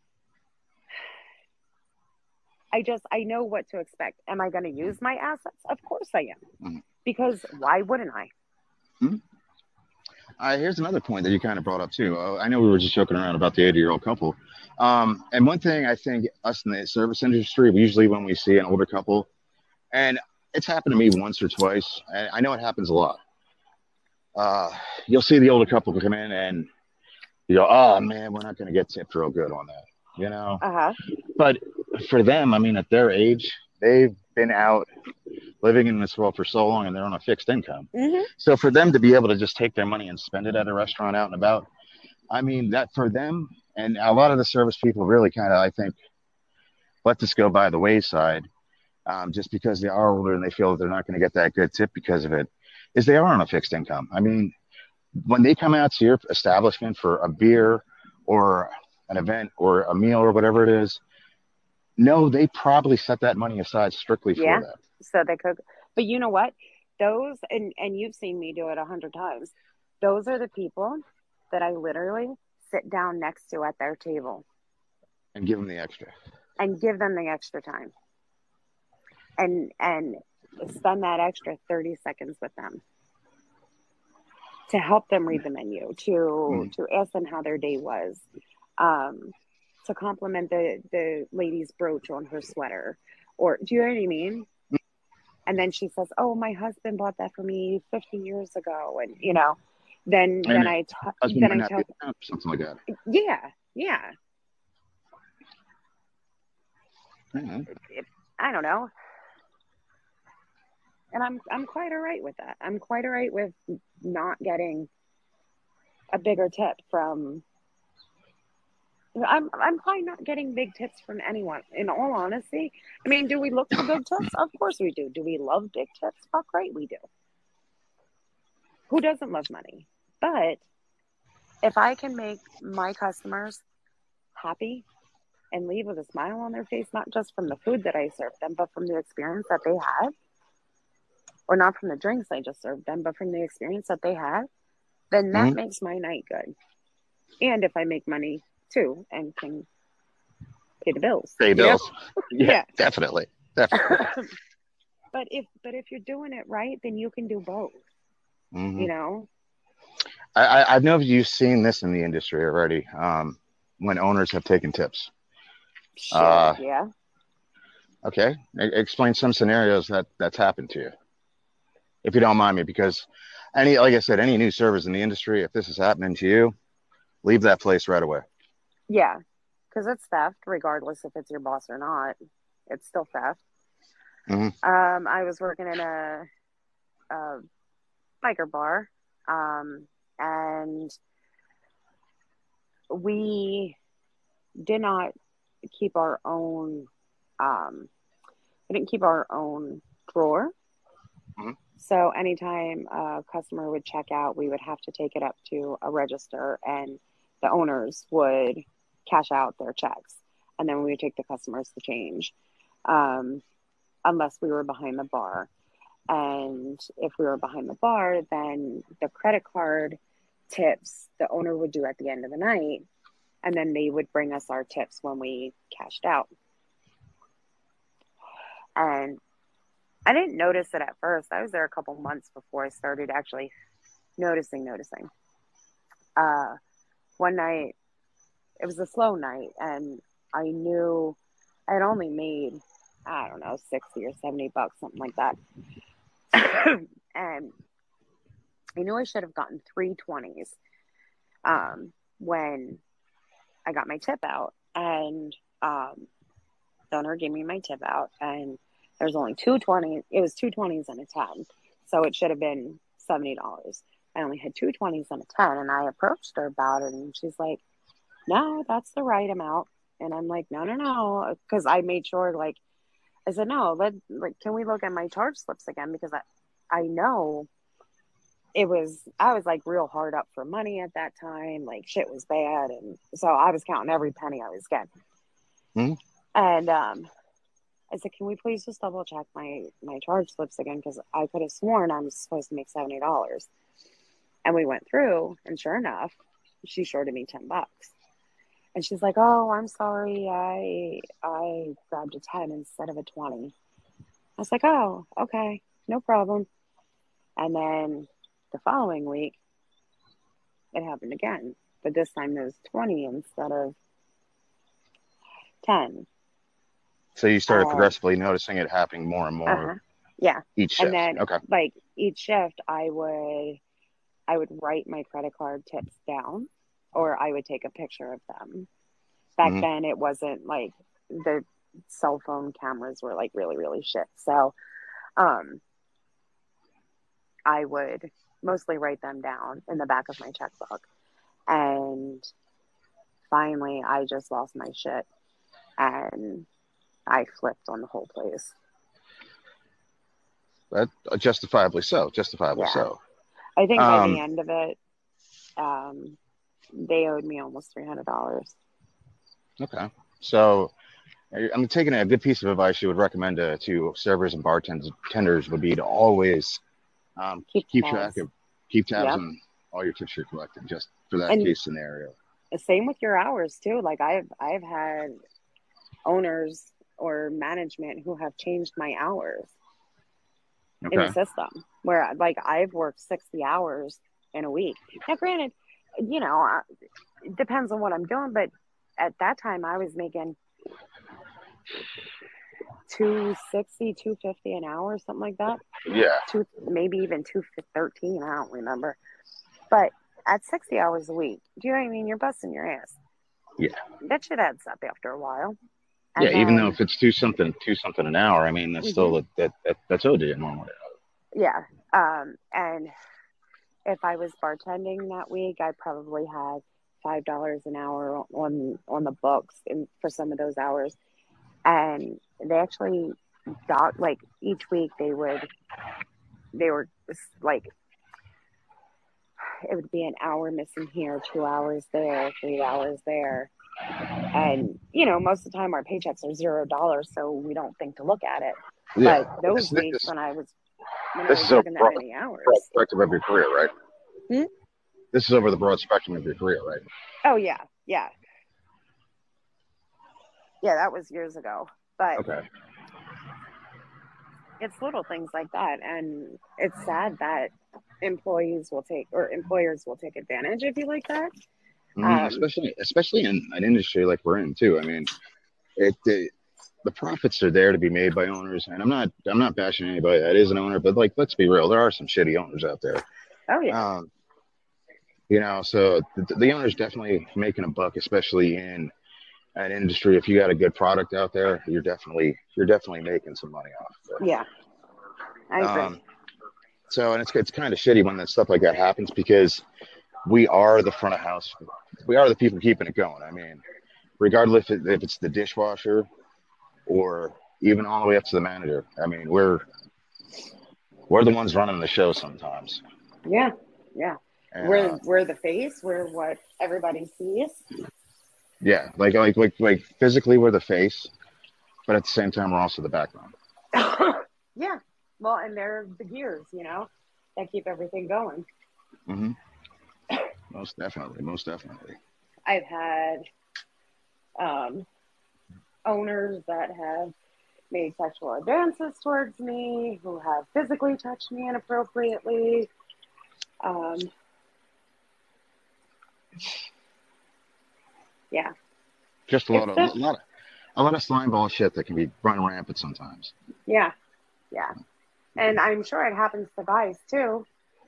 I know what to expect. Am I going to use my assets? Of course I am. Mm-hmm. Because why wouldn't I? Mm-hmm. Here's another point that you kind of brought up too. I know we were just joking around about the 80-year-old couple. And one thing I think us in the service industry, usually when we see an older couple, and it's happened to me once or twice, and I know it happens a lot. You'll see the older couple come in and you go, oh man, we're not going to get tipped real good on that, you know? Uh-huh. But for them, I mean, at their age, they've been out living in this world for so long and they're on a fixed income. Mm-hmm. So for them to be able to just take their money and spend it at a restaurant out and about, I mean, that for them, and a lot of the service people really kind of, I think, let this go by the wayside just because they are older and they feel that they're not going to get that good tip because of it, is they are on a fixed income. I mean, when they come out to your establishment for a beer or an event or a meal or whatever it is, no, they probably set that money aside strictly for that. So they could, but you know what? Those, and you've seen me do it 100 times. Those are the people that I literally sit down next to at their table. And give them the extra. And give them the extra time. And spend that extra 30 seconds with them. To help them read the menu, to ask them how their day was. To compliment the lady's brooch on her sweater. Or, do you know what I mean? And then she says, oh, my husband bought that for me 50 years ago. And, you know, then I tell something like that. Yeah. Mm-hmm. I don't know. And I'm quite all right with that. I'm quite all right with not getting a bigger tip from. I'm fine not getting big tips from anyone. In all honesty, I mean, do we look for big tips? Of course we do. Do we love big tips? Fuck right, we do. Who doesn't love money? But if I can make my customers happy and leave with a smile on their face, not just from the food that I served them, but from the experience that they had, or not from the drinks I just served them, but from the experience that they had, then that makes my night good. And if I make money too and can pay the bills. Pay bills. Yeah, definitely. But if you're doing it right, then you can do both. Mm-hmm. You know? I know you've seen this in the industry already. When owners have taken tips. Yeah. Okay. Explain some scenarios that's happened to you. If you don't mind me, because like I said, any new servers in the industry, if this is happening to you, leave that place right away. Yeah. Because it's theft, regardless if it's your boss or not. It's still theft. Mm-hmm. I was working in a biker bar, and we did not keep our own. We didn't keep our own drawer. Mm-hmm. So anytime a customer would check out, we would have to take it up to a register, and the owners would cash out their checks, and then we would take the customers to change, unless we were behind the bar. And if we were behind the bar, then the credit card tips the owner would do at the end of the night, and then they would bring us our tips when we cashed out. And I didn't notice it at first. I was there a couple months before I started actually noticing. One night, it was a slow night, and I knew I had only made, I don't know, $60 or $70, something like that. And I knew I should have gotten 3 20s when I got my tip out. And the owner gave me my tip out, and there's only 2 20s. It was 2 20s and a 10. So it should have been $70. I only had 2 20s and a 10. And I approached her about it, and she's like, no, that's the right amount. And I'm like, no. Because I made sure, like, I said, no, can we look at my charge slips again? Because I know I was like real hard up for money at that time. Like shit was bad. And so I was counting every penny I was getting. Mm-hmm. And I said, can we please just double check my charge slips again? Because I could have sworn I'm supposed to make $70. And we went through, and sure enough, she shorted me $10. And she's like, oh, I'm sorry. I grabbed a 10 instead of a 20. I was like, oh, okay, no problem. And then the following week, it happened again. But this time it was 20 instead of 10. So you started progressively noticing it happening more and more. Yeah. Each shift. And then, okay. like, each shift, I would write my credit card tips down, or I would take a picture of them. Back then, it wasn't like the cell phone cameras were like really, really shit. So I would mostly write them down in the back of my checkbook. And finally, I just lost my shit, and I flipped on the whole place. That justifiably so. So. I think by the end of it, they owed me almost $300. Okay. So I'm taking a good piece of advice you would recommend to servers and bartenders would be to always keep tabs on all your tips you're collecting, just for that case scenario. The same with your hours too. Like I've had owners or management who have changed my hours in the system, where like I've worked 60 hours in a week. Now, granted, you know, it depends on what I'm doing, but at that time I was making $260, $250 an hour, something like that. Yeah. Maybe even $213. I don't remember. But at 60 hours a week, do you know what I mean? You're busting your ass. Yeah. That shit adds up after a while. And Yeah, even then, though if it's two something an hour, I mean that's still that's OD normally. yeah. And if I was bartending that week, I probably had $5 an hour on the books for some of those hours. And they actually got, like, each week they were like, it would be an hour missing here, 2 hours there, 3 hours there. And, you know, most of the time our paychecks are $0, so we don't think to look at it. Yeah. But those weeks when I was this is working over that many hours. broad spectrum of your career, right? Hmm? This is over the broad spectrum of your career, right? Oh, yeah. Yeah. Yeah, that was years ago. But Okay. it's little things like that. And it's sad that employers will take advantage of you like that. Especially in an industry like we're in too. I mean, the profits are there to be made by owners, and I'm not bashing anybody that is an owner, but like, let's be real, there are some shitty owners out there. Oh yeah. You know, so the owner's definitely making a buck, especially in an industry. If you got a good product out there, you're definitely making some money off of it. Yeah, I agree. So, and it's kind of shitty when that stuff like that happens, because we are the front of house. We are the people keeping it going. I mean, regardless if it's the dishwasher or even all the way up to the manager. I mean, we're the ones running the show sometimes. Yeah, yeah. And, we're the face. We're what everybody sees. Yeah, like physically we're the face, but at the same time we're also the background. Yeah. Well, and they're the gears, you know, that keep everything going. Mm-hmm. Most definitely. I've had owners that have made sexual advances towards me, who have physically touched me inappropriately. Yeah. Just a lot of slime ball shit that can be run rampant sometimes. Yeah. Yeah. And I'm sure it happens to guys too.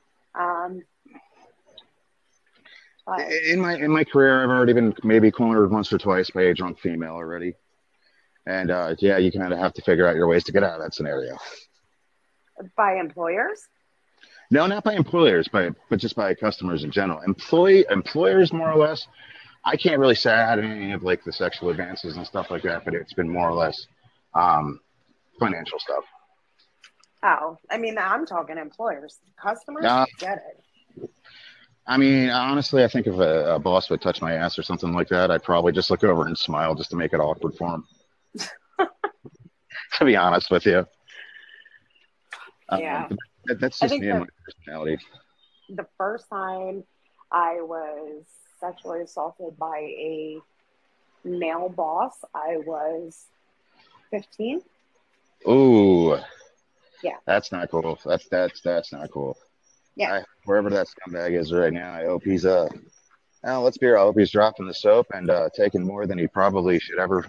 In my career, I've already been maybe cornered once or twice by a drunk female already. And yeah, you kind of have to figure out your ways to get out of that scenario. By employers? No, not by employers, but just by customers in general. Employers, more or less. I can't really say I had any of like the sexual advances and stuff like that, but it's been more or less financial stuff. Oh, I mean, I'm talking employers. Customers, get it. I mean, honestly, I think if a boss would touch my ass or something like that, I'd probably just look over and smile just to make it awkward for him. To be honest with you. Yeah. That's just me and my personality. The first time I was sexually assaulted by a male boss, I was 15. Ooh. Yeah. That's not cool. That's not cool. Yeah. Wherever that scumbag is right now, I hope he's let's be real, I hope he's dropping the soap and taking more than he probably should ever.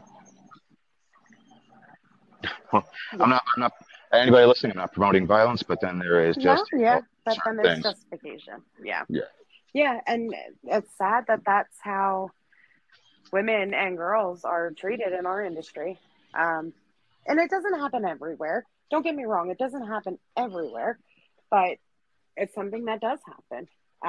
Well, I'm not anybody listening, I'm not promoting violence, but then there is just but then there's justification. Yeah, and it's sad that that's how women and girls are treated in our industry. And it doesn't happen everywhere. Don't get me wrong, it doesn't happen everywhere, but it's something that does happen.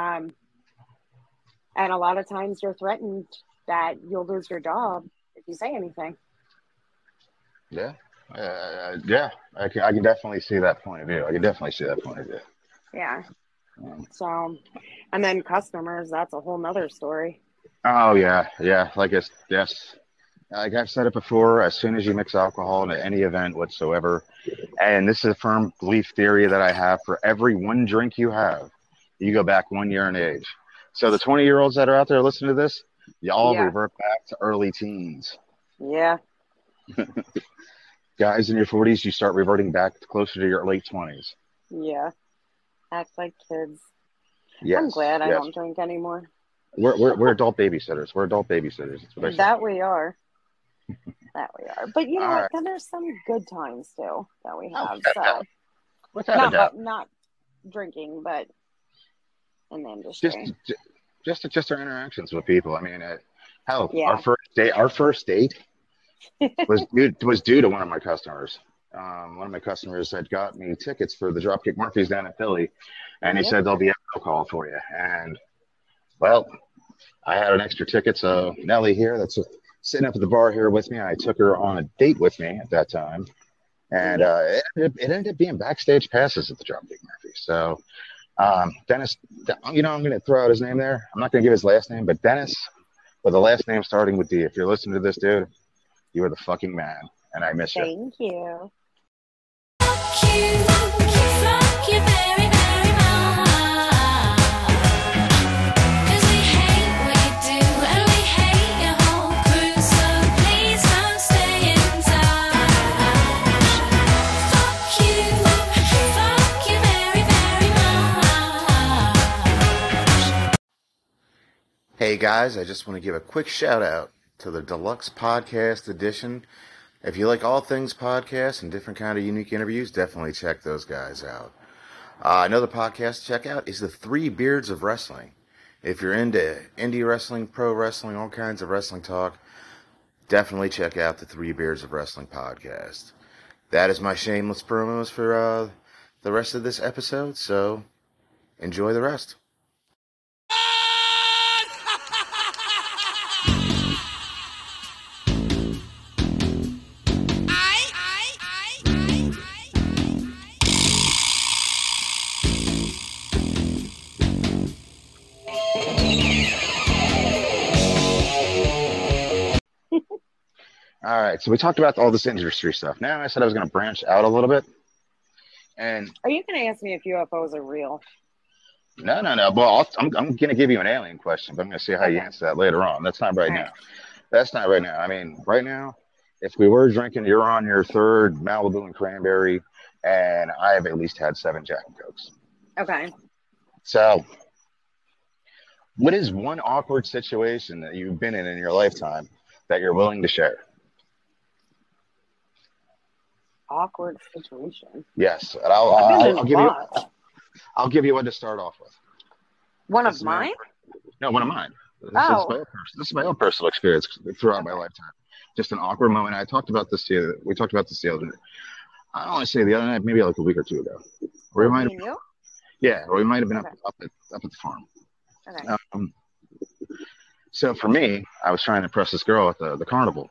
And a lot of times you're threatened that you'll lose your job if you say anything. Yeah. I can definitely see that point of view. Yeah. So, and then customers, that's a whole nother story. Oh, yeah. Like I've said it before, as soon as you mix alcohol into any event whatsoever, and this is a firm belief theory that I have, for every one drink you have, you go back 1 year in age. So the 20-year-olds that are out there listening to this, y'all revert back to early teens. Yeah. Guys in your 40s, you start reverting back closer to your late 20s. Yeah. Act like kids. Yes, I'm glad I don't drink anymore. We're adult babysitters. That's what I say. That we are. But you know what? Then there's some good times too that we have. Without a doubt. Not drinking, but in the industry. Just our interactions with people. I mean, hell, Yeah. our first date was due to one of my customers. One of my customers had got me tickets for the Dropkick Murphys down in Philly, and he said there'll be a call for you. And well, I had an extra ticket, so Nellie here, that's sitting up at the bar here with me. I took her on a date with me at that time, and it ended up being backstage passes at the Dropkick Murphys. So Dennis, I'm going to throw out his name there. I'm not going to give his last name, but Dennis, with a last name starting with D. If you're listening to this, dude, you are the fucking man, and I miss you. Thank you. Fuck you very, very much. 'Cause we hate what you do, and we hate your whole crew, so please don't stay in touch. Fuck you very, very much. Hey guys, I just want to give a quick shout out to the Deluxe Podcast Edition. If you like all things podcasts and different kind of unique interviews, definitely check those guys out. Another podcast to check out is the Three Beards of Wrestling. If you're into indie wrestling, pro wrestling, all kinds of wrestling talk, definitely check out the Three Beards of Wrestling podcast. That is my shameless promos for the rest of this episode, so enjoy the rest. All right, so we talked about all this industry stuff. Now I said I was going to branch out a little bit. And are you going to ask me if UFOs are real? No. Well, I'm going to give you an alien question, but I'm going to see how you answer that later on. That's not right now. That's not right now. I mean, right now, if we were drinking, you're on your third Malibu and cranberry, and I have at least had 7 Jack and Cokes. Okay. So, what is one awkward situation that you've been in your lifetime that you're willing to share? Awkward situation. Yes, and I'll give you one to start off with. One of mine? No, one of mine. This is my own personal experience throughout my lifetime. Just an awkward moment. We talked about this the other night. I don't want to say the other night, maybe like a week or two ago. Or we might have been up at the farm. Okay. So for me, I was trying to impress this girl at the carnival.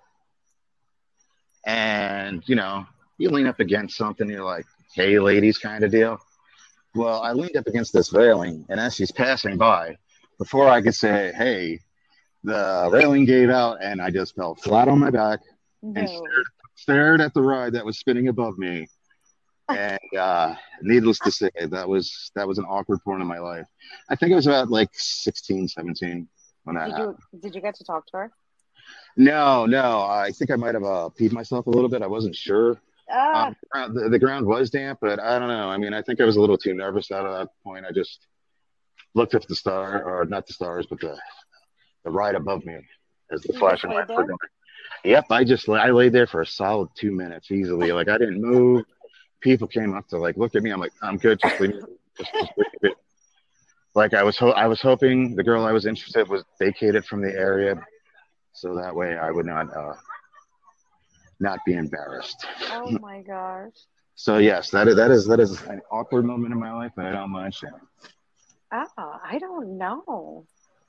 And, you lean up against something, you're like, hey, ladies, kind of deal. Well, I leaned up against this railing, and as she's passing by, before I could say, hey, the railing gave out, and I just fell flat on my back and stared at the ride that was spinning above me. And needless to say, that was an awkward point in my life. I think it was about like 16, 17 when that happened. Did you get to talk to her? No. I think I might have peed myself a little bit. I wasn't sure. The ground was damp, but I don't know. I mean, I think I was a little too nervous at that point. I just looked up not the stars, but the ride above me as the flashing lights were going. Yep, I laid there for a solid 2 minutes easily. Like I didn't move. People came up to like look at me. I'm like, I'm good. Just leave me. Just leave it. Like I was hoping the girl I was interested was vacated from the area, so that way I would not be embarrassed. Oh my gosh. So yes, that is an awkward moment in my life, but I don't mind sharing. I don't know.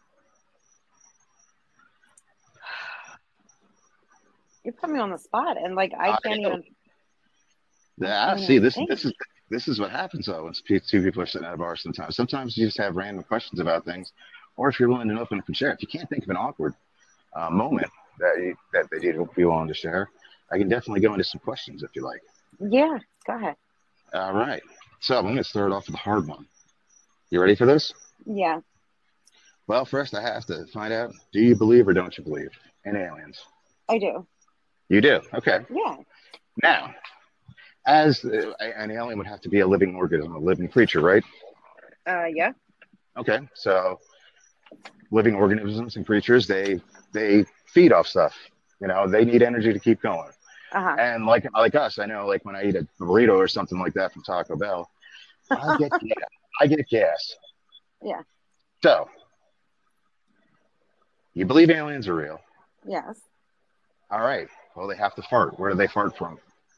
You put me on the spot, and like I can't even. Yeah, see, this is what happens though when two people are sitting at a bar. Sometimes you just have random questions about things, or if you're willing to open up and share. If you can't think of an awkward moment that you'd be willing to share, I can definitely go into some questions if you like. Yeah, go ahead. All right. So I'm going to start off with a hard one. You ready for this? Yeah. Well, first I have to find out, do you believe or don't you believe in aliens? I do. You do? Okay. Yeah. Now, as an alien would have to be a living organism, a living creature, right? Yeah. Okay. So living organisms and creatures, they feed off stuff. They need energy to keep going. Uh-huh. And like us, I know, like when I eat a burrito or something like that from Taco Bell, I get gas. Yeah. So, you believe aliens are real? Yes. All right. Well, they have to fart. Where do they fart from?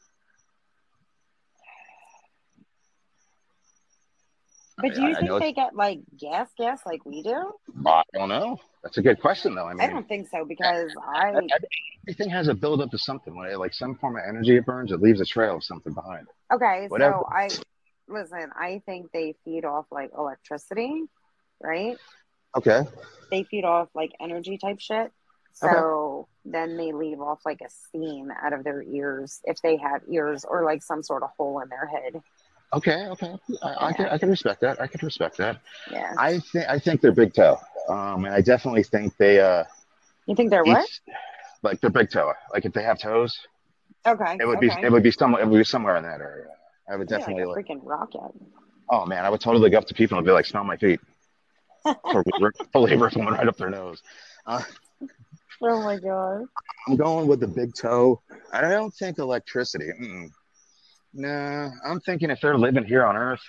But do you I think know they get like gas like we do? I don't know. That's a good question, though. I mean, I don't think so because everything has a buildup to something. When it, like some form of energy it burns, it leaves a trail of something behind it. Okay, Whatever. So I think they feed off like electricity, right? Okay. They feed off like energy type shit. So then they leave off like a steam out of their ears if they have ears or like some sort of hole in their head. Okay. I can respect that. I can respect that. Yeah. I think they're big toe. And I definitely think they You think they're what? Like they're big toe. Like if they have toes. Okay. It would be somewhere in that area. I would definitely like a freaking rocket. Oh man, I would totally go up to people and be like, smell my feet. Fully rip one right up their nose. Oh my god. I'm going with the big toe. I don't think electricity. Nah, I'm thinking if they're living here on Earth.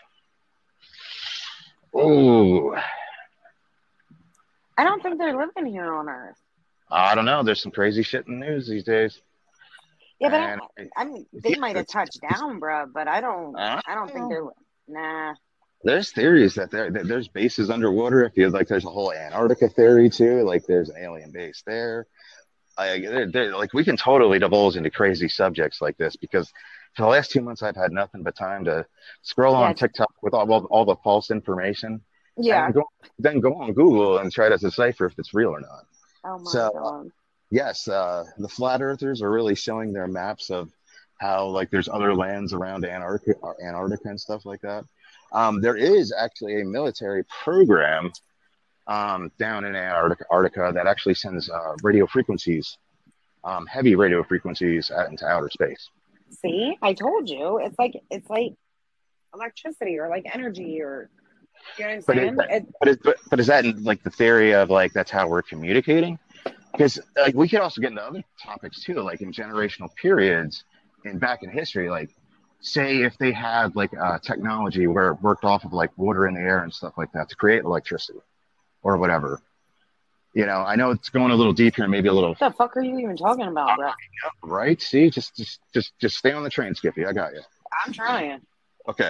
Ooh. I don't think they're living here on Earth. I don't know. There's some crazy shit in the news these days. Yeah, but I mean, they might have touched down, bro. But I don't think they're. Nah. There's theories that there's bases underwater. If you like, there's a whole Antarctica theory too. Like there's an alien base there. Like we can totally divulge into crazy subjects like this because for the last 2 months I've had nothing but time to scroll on TikTok with all the false information. Yeah. And then go on Google and try to decipher if it's real or not. Oh my god. Yes, the flat earthers are really showing their maps of how like there's other lands around Antarctica and stuff like that. There is actually a military program down in Antarctica that actually sends radio frequencies, heavy radio frequencies into outer space. See, I told you, it's like electricity or like energy or you know what I'm saying? But is that in, like the theory of like that's how we're communicating? Because like we could also get into other topics too, like in generational periods and back in history, like say if they had like technology where it worked off of like water in the air and stuff like that to create electricity or whatever. You know, I know it's going a little deep here, maybe a little. What the fuck are you even talking about, bro? Right? See, just stay on the train, Skippy. I got you. I'm trying. Okay.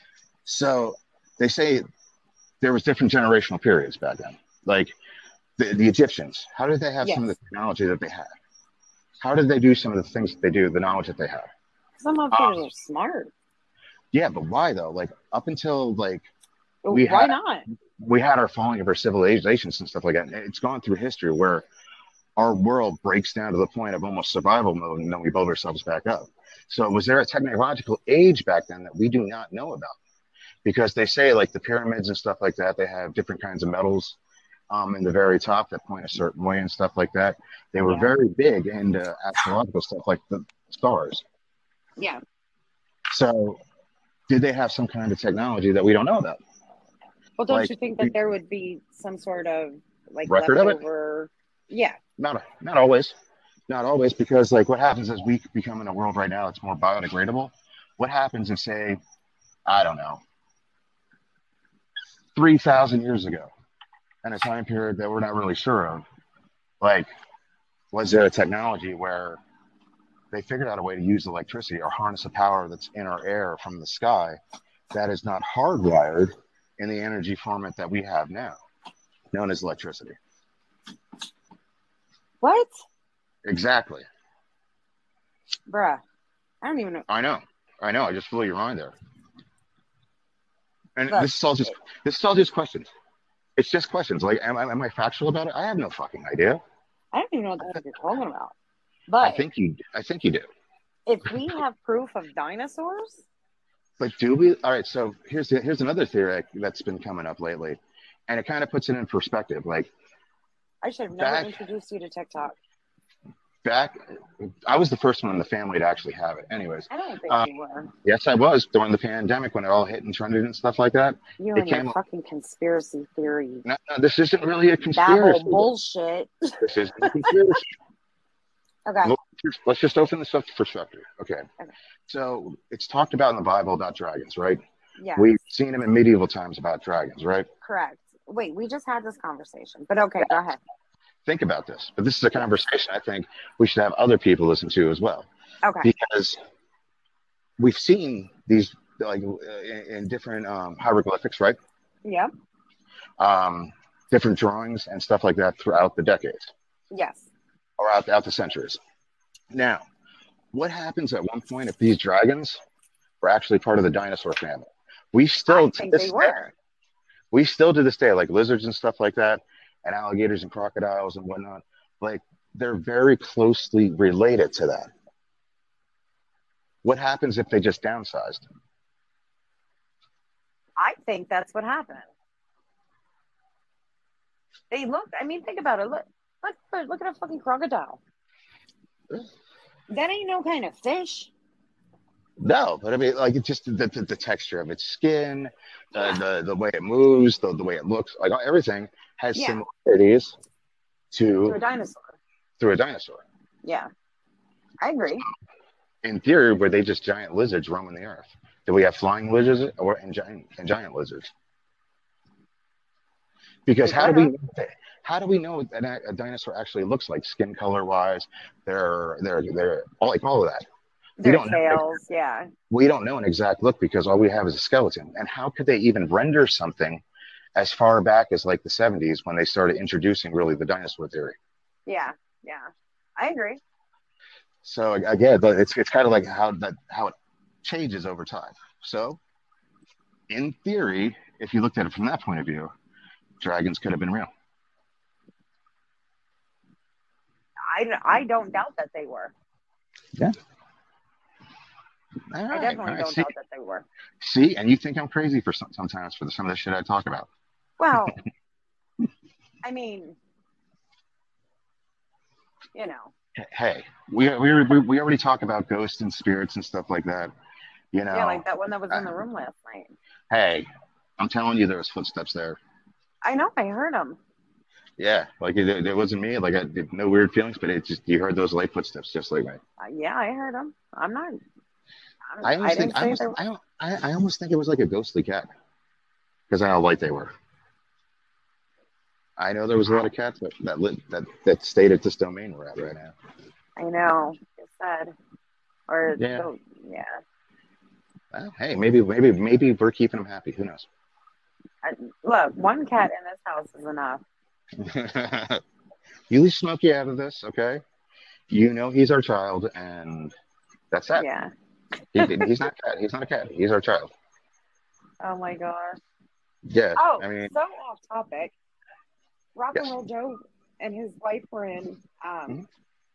So they say there was different generational periods back then. Like the Egyptians, how did they have some of the technology that they had? How did they do some of the things that they do, the knowledge that they had? Some of them are smart. Yeah, but why though? Like up until like why not? We had our falling of our civilizations and stuff like that. It's gone through history where our world breaks down to the point of almost survival mode, and then we build ourselves back up. So was there a technological age back then that we do not know about? Because they say like the pyramids and stuff like that, they have different kinds of metals in the very top that point a certain way and stuff like that. They were very big into astrological stuff like the stars. Yeah. So did they have some kind of technology that we don't know about? Well, don't you think that there would be some sort of like record leftover? Of it? Yeah. Not always. Not always, because like what happens is we become in a world right now that's more biodegradable. What happens if, say, I don't know, 3,000 years ago, in a time period that we're not really sure of, like, was there a technology where they figured out a way to use electricity or harness the power that's in our air from the sky that is not hardwired in the energy format that we have now, known as electricity? What? Exactly. Bruh, I don't even know. I know. I just blew your mind there. And look, this is all just questions. It's just questions. Like, am I factual about it? I have no fucking idea. I don't even know what the heck you're talking about. But I think you do. If we have proof of dinosaurs. But do we? All right. So here's another theory that's been coming up lately, and it kind of puts it in perspective. Like, I should have never introduced you to TikTok. I was the first one in the family to actually have it. Anyways. I don't think you were. Yes, I was during the pandemic when it all hit and trended and stuff like that. You and your fucking conspiracy theory. No, this isn't really a conspiracy. That whole bullshit. This isn't a conspiracy. Okay. Let's just open this up to perspective. Okay. So it's talked about in the Bible about dragons, right? Yeah. We've seen them in medieval times about dragons, right? Correct. wait, we just had this conversation, but okay, go ahead. Think about this. But this is a conversation I think we should have other people listen to as well. Okay. Because we've seen these like in different hieroglyphics, right? Yep. Different drawings and stuff like that throughout the decades. Yes. Or out the centuries. Now, what happens at one point if these dragons were actually part of the dinosaur family? We still we still to this day, like lizards and stuff like that, and alligators and crocodiles and whatnot, like they're very closely related to that. What happens if they just downsized? I think that's what happened. They look, I mean, think about it. Look at a fucking crocodile. That ain't no kind of fish. No, but I mean, like, it's just the texture of its skin, the way it moves, the way it looks, like everything has similarities to a dinosaur. Through a dinosaur. Yeah, I agree. In theory, were they just giant lizards roaming the earth? Do we have flying lizards or giant lizards? Because how do we know that a dinosaur actually looks like, skin color wise? They're all of that. Their tails, yeah. We don't know an exact look because all we have is a skeleton. And how could they even render something as far back as like the 70s when they started introducing really the dinosaur theory? Yeah, I agree. So again, it's kind of like how it changes over time. So in theory, if you looked at it from that point of view, dragons could have been real. I don't doubt that they were. Yeah. I definitely don't doubt that they were. See, and you think I'm crazy for sometimes for some of the shit I talk about. Well, I mean, you know. Hey, we already talk about ghosts and spirits and stuff like that. You know. Yeah, like that one that was in the room last night. Hey, I'm telling you, there was footsteps there. I know, I heard them. Yeah, like it wasn't me. Like I did no weird feelings, but it just you heard those light footsteps just like me. Yeah, I heard them. I almost think it was like a ghostly cat because of how light they were. I know there was a lot of cats that stayed at this domain we're at right now. I know. It's sad. Or yeah. Yeah. Well, hey, maybe we're keeping them happy. Who knows? Look, one cat in this house is enough. You leave Smokey out of this, okay? You know he's our child, and that's that. Yeah. He's not a cat. He's not a cat. He's our child. Oh my gosh. Yeah. Oh, I mean, so off topic. Rock and Roll Joe and his wife were in on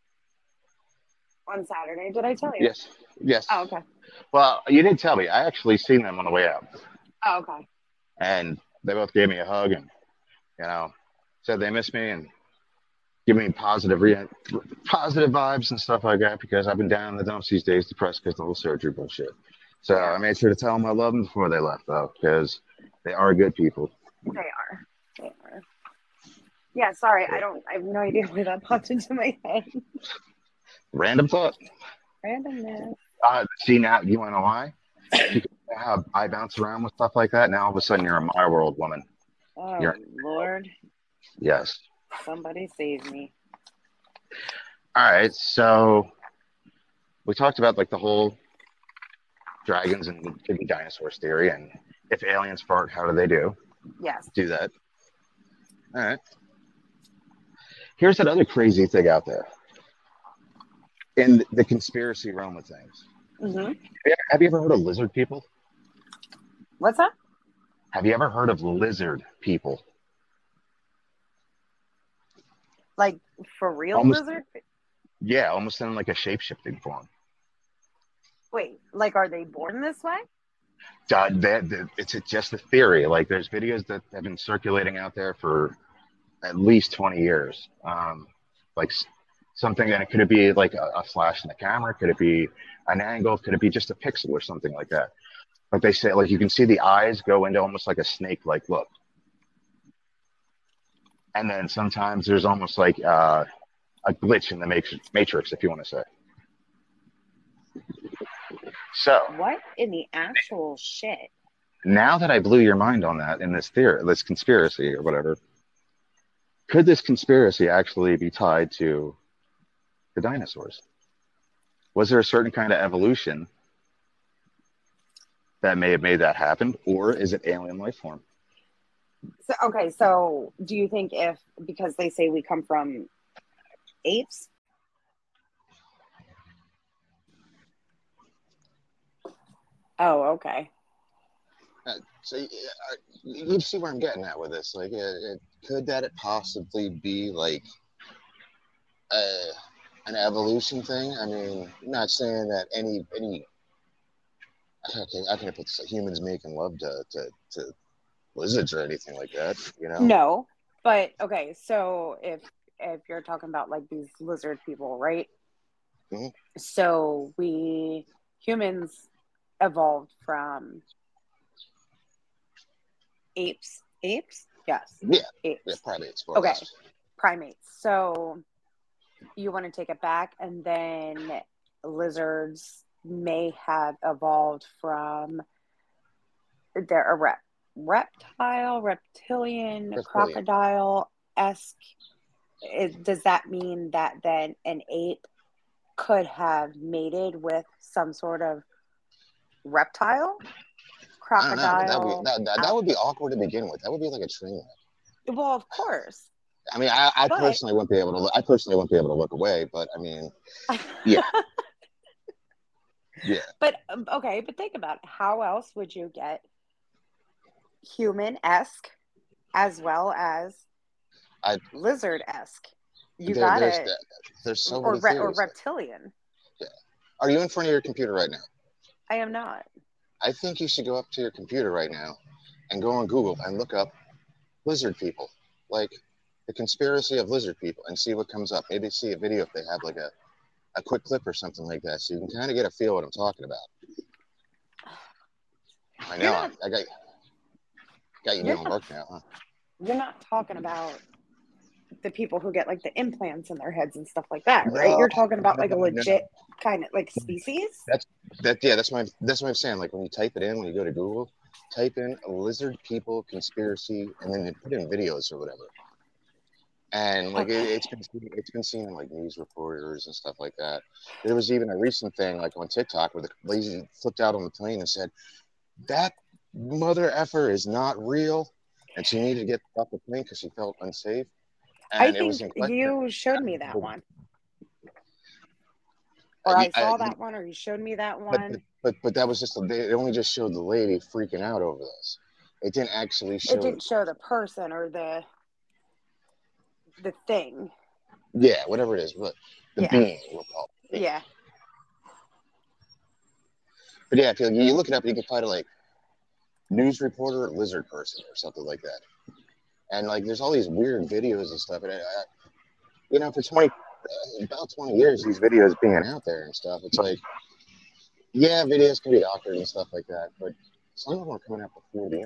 Saturday. Did I tell you? Yes. Oh, okay. Well, you didn't tell me. I actually seen them on the way out. Oh, okay. And they both gave me a hug and, said they miss me and give me positive vibes and stuff like that because I've been down in the dumps these days, depressed because of the whole surgery bullshit. So I made sure to tell them I love them before they left, though, because they are good people. They are. Yeah, sorry, I have no idea where that popped into my head. Random thought. Randomness. See, now, you want to know why? Because how I bounce around with stuff like that, now all of a sudden you're a my world woman. Oh, Lord. Yes. Somebody save me. All right, so we talked about like the whole dragons and the dinosaurs theory, and if aliens fart, how do they do? Yes. Do that. All right. Here's that other crazy thing out there in the conspiracy realm of things. Mm-hmm. Have you ever heard of lizard people? What's that? Have you ever heard of lizard people? Like for real lizard? Yeah, almost in like a shape-shifting form. Wait, like are they born this way? It's just a theory. Like there's videos that have been circulating out there for at least 20 years. Like something that could it be like a flash in the camera? Could it be an angle? Could it be just a pixel or something like that? But they say like you can see the eyes go into almost like a snake-like look. And then sometimes there's almost like a glitch in the matrix, if you want to say. So what in the actual shit? Now that I blew your mind on that in this theory, this conspiracy or whatever, could this conspiracy actually be tied to the dinosaurs? Was there a certain kind of evolution that may have made that happen, or is it alien life form? So, okay, so do you think because they say we come from apes? Oh, okay. So you see where I'm getting at with this. Like, could that possibly be like an evolution thing? I mean, I'm not saying that any. Okay, I can't put this. Like, humans making love to lizards or anything like that. You know? No, but okay. So if you're talking about like these lizard people, right? Mm-hmm. So we humans evolved from apes. Apes? Yes. Yeah. Apes. Yeah, primates. Okay. Primates. So you want to take it back, and then lizards may have evolved from they're a reptilian, crocodile-esque. Does that mean that then an ape could have mated with some sort of reptile? Crocodile? I don't know. That would be awkward to begin with. That would be like a train wreck. Well, of course. I mean, I personally wouldn't be able to. I personally wouldn't be able to look away. But I mean, yeah, yeah. But okay, but think about it. How else would you get human-esque as well as lizard-esque? You got it. There's so many theories. Or reptilian. Yeah. Are you in front of your computer right now? I am not. I think you should go up to your computer right now and go on Google and look up lizard people, like the conspiracy of lizard people, and see what comes up. Maybe see a video if they have like a quick clip or something like that, so you can kind of get a feel what I'm talking about. I know. I got you doing work now, huh? You're not talking about the people who get like the implants in their heads and stuff like that, right? No, You're talking about like a legit kind of like species. That's what I'm saying. Like when you type it in, when you go to Google, type in lizard people conspiracy, and then you put in videos or whatever. And like it's been seen in like news reporters and stuff like that. There was even a recent thing like on TikTok where the lady flipped out on the plane and said, "That mother effer is not real," and she needed to get off the plane because she felt unsafe. And I think you showed me that one, or I saw that one, or you showed me that one. But that was just they only just showed the lady freaking out over this. It didn't actually show. It didn't show the person or the thing. Yeah, whatever it is, but the being, we'll call it. Yeah. But yeah, if you look it up, you can find like news reporter, lizard person, or something like that. And like, there's all these weird videos and stuff. And for about 20 years, these videos being out there and stuff, it's like, yeah, videos can be awkward and stuff like that, but some of them are coming out before the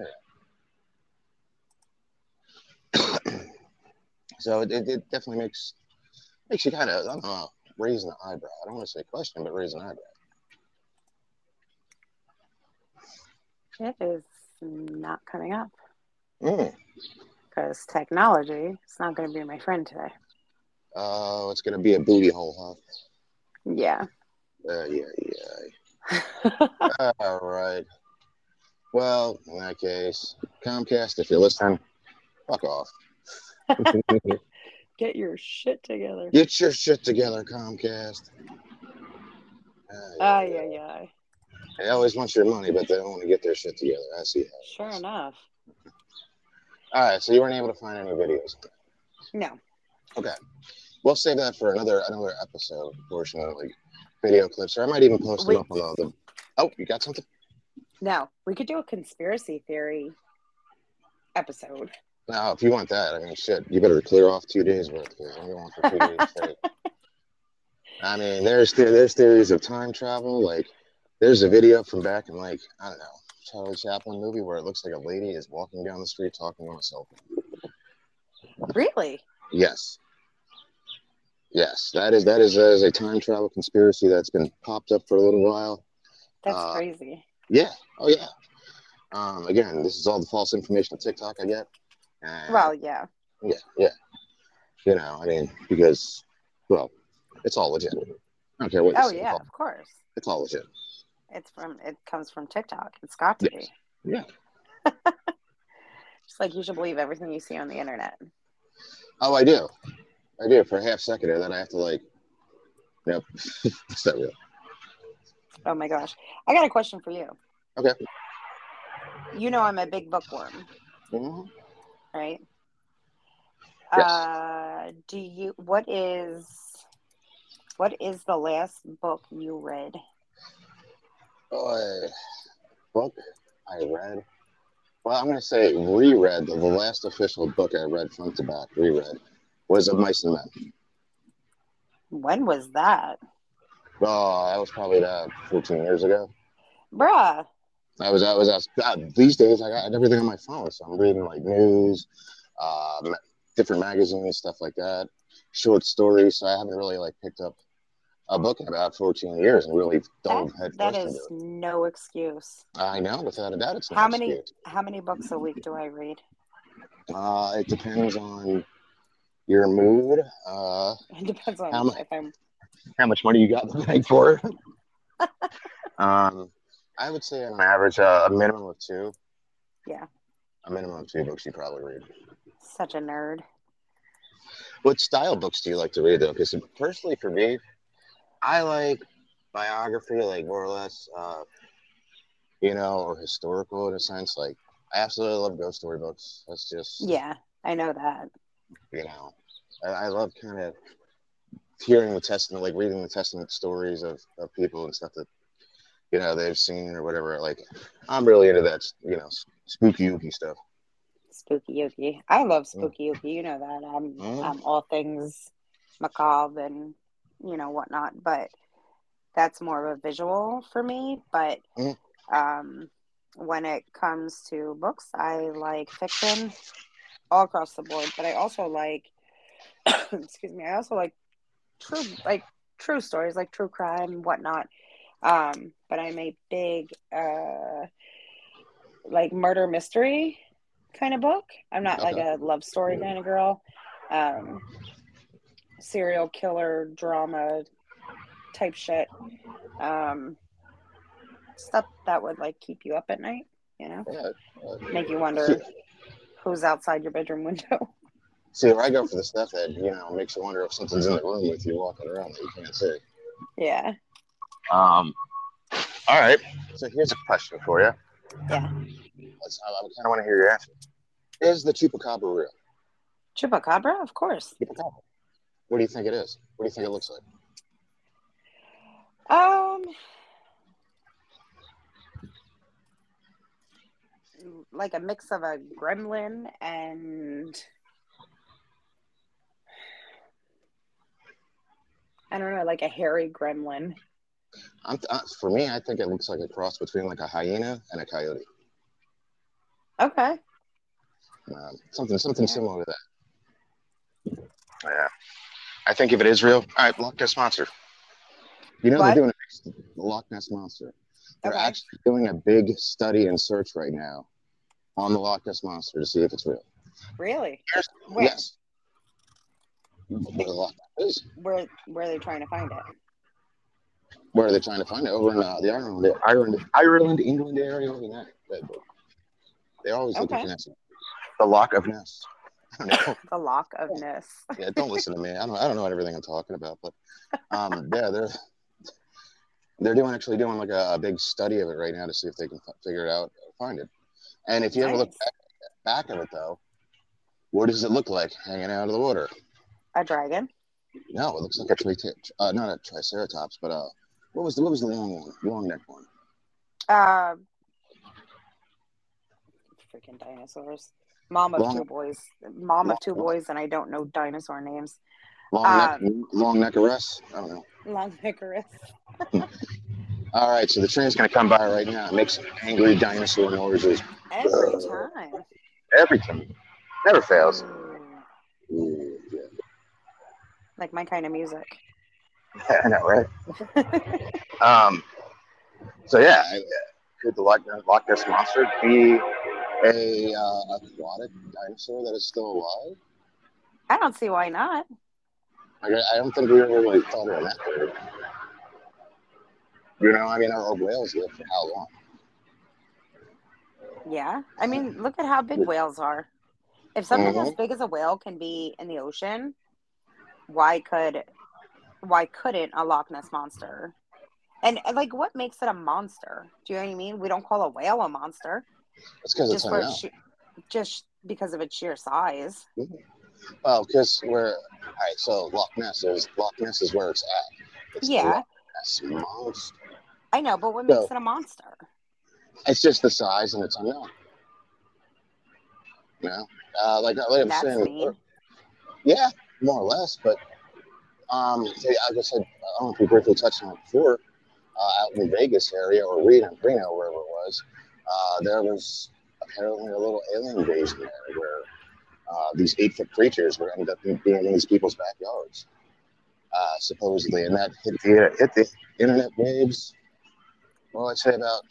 internet. So it definitely makes you kind of, I don't know, raise an eyebrow. I don't want to say question, but raise an eyebrow. It is not coming up. Because technology is not going to be my friend today. Oh, it's going to be a booty hole, huh? Yeah. Yeah. All right. Well, in that case, Comcast, if you're listening, fuck off. Get your shit together. Get your shit together, Comcast. Yeah. They always want your money, but they don't want to get their shit together. I see that. Sure enough. All right, so you weren't able to find any videos? No. Okay. We'll save that for another episode portion of like video clips, or I might even post them up on all the. Oh, you got something? No, we could do a conspiracy theory episode. No, if you want that, I mean, shit, you better clear off 2 days worth because I'm going for 2 days straight. I mean, there's theories of time travel. Like, there's a video from back in like, I don't know, Charlie Chaplin movie where it looks like a lady is walking down the street talking on a cell phone. Really? Yes. That is a time travel conspiracy that's been popped up for a little while. That's crazy. Yeah. Oh yeah. Again, this is all the false information on TikTok I get. Well, yeah. Yeah. You know, I mean, because, well, it's all legit. I don't care what you say. Yeah, of course. It's all legit. It comes from TikTok. It's got to be. Yeah. Just like you should believe everything you see on the internet. Oh, I do. For a half second, and then I have to like, yep, it's not real. Oh my gosh. I got a question for you. Okay. You know I'm a big bookworm. Mm-hmm. Right? Yes. What is the last book you read? Book I read? Well, I'm going to say reread. The last official book I read front to back, reread, was Of Mice and Men. When was that? Oh, that was probably about 14 years ago. Bruh. These days, I got everything on my phone, so I'm reading like news, different magazines, stuff like that, short stories. So I haven't really like picked up a book in about 14 years and really dove headfirst into it. That is no excuse. I know, without a doubt, it's no excuse. How many books a week do I read? It depends on your mood. It depends on how much money you got in the bank for it. I would say on average a minimum of 2. Yeah. A minimum of 2 books you probably read. Such a nerd. What style books do you like to read, though? Because personally, for me, I like biography, like more or less, or historical in a sense. Like, I absolutely love ghost story books. That's just... Yeah, I know that. I love kind of hearing the testament, like reading the testament stories of people and stuff that, they've seen or whatever. Like, I'm really into that, spooky ooky stuff. Spooky ooky. I love spooky ooky. You know that. I'm all things macabre and, whatnot. But that's more of a visual for me. But when it comes to books, I like fiction all across the board. But I also like, excuse me, I also like true stories, like true crime, whatnot. But I'm a big murder mystery kind of book. I'm not like a love story kind of girl. Serial killer drama type shit. Stuff that would like keep you up at night, make you wonder who's outside your bedroom window. See, I go for the stuff that, makes you wonder if something's in the room with you walking around that you can't see. Yeah. All right. So here's a question for you. Yeah. I kind of want to hear your answer. Is the chupacabra real? Chupacabra? Of course. Chupacabra. What do you think it is? What do you think it looks like? Like a mix of a gremlin and I don't know, like a hairy gremlin. For me, I think it looks like a cross between like a hyena and a coyote. Okay. Something similar to that. Yeah. I think if it is real, all right, Loch Ness Monster. They're doing the Loch Ness Monster. They're actually doing a big study and search right now on the Loch Ness Monster to see if it's real. Really? Where? Yes. Where the Loch Ness is. Where are they trying to find it? Where are they trying to find it? Over in the Ireland, England area over there. They're always looking for Ness. The Loch of Ness. I don't know. The Loch of Ness. Yeah, don't listen to me. I don't know everything I'm talking about, but they're actually doing like a big study of it right now to see if they can figure it out or find it. And if you ever look back at it, though, what does it look like hanging out of the water? A dragon? No, it looks like not a triceratops, but what was the long neck one? Freaking dinosaurs. Mom of two boys, and I don't know dinosaur names. Long neckaress? I don't know. Long neckaress. All right, so the train's going to come by right now. It makes angry dinosaur noises. Every time. Never fails. Ooh, yeah. Like my kind of music. I know, right? So, yeah, could the Loch Ness Monster be a aquatic dinosaur that is still alive? I don't see why not. Like, I don't think we ever really thought of that theory. You know, I mean, our whales live for how long? Yeah. I mean, look at how big whales are. If something as big as a whale can be in the ocean, why couldn't a Loch Ness Monster? And like, what makes it a monster? Do you know what I mean? We don't call a whale a monster. It's because it's unknown. Just because of its sheer size. Well, because all right. So Loch Ness is where it's at. It's the Loch Ness Monster. I know, but what makes it a monster? It's just the size and it's unknown. You know, like I'm saying, mean. Yeah, more or less. But like I said, I don't know if we briefly touched on it before. Out in the Vegas area or Reno, wherever it was, there was apparently a little alien invasion there where these 8-foot creatures were ended up being in these people's backyards, supposedly, and that hit the internet waves. Well, I'd say about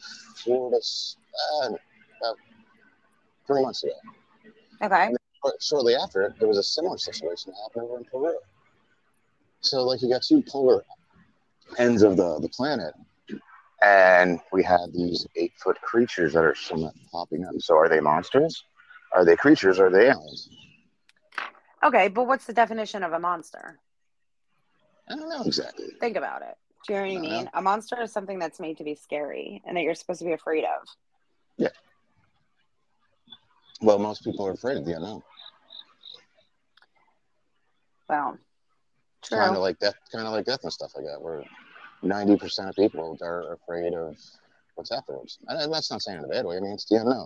3 months ago. Okay. And shortly after, there was a similar situation that happened over in Peru. So, like, you got two polar ends of the planet, and we have these 8-foot creatures that are somewhat popping up. So, are they monsters? Are they creatures? Are they aliens? Okay, but what's the definition of a monster? I don't know exactly. Think about it. Do you know what I mean? A monster is something that's made to be scary and that you're supposed to be afraid of. Yeah. Well, most people are afraid of the unknown. Well, true. Kind of like death and stuff like that, where 90% of people are afraid of what's afterwards. And that's not saying it in a bad way. I mean, it's the unknown.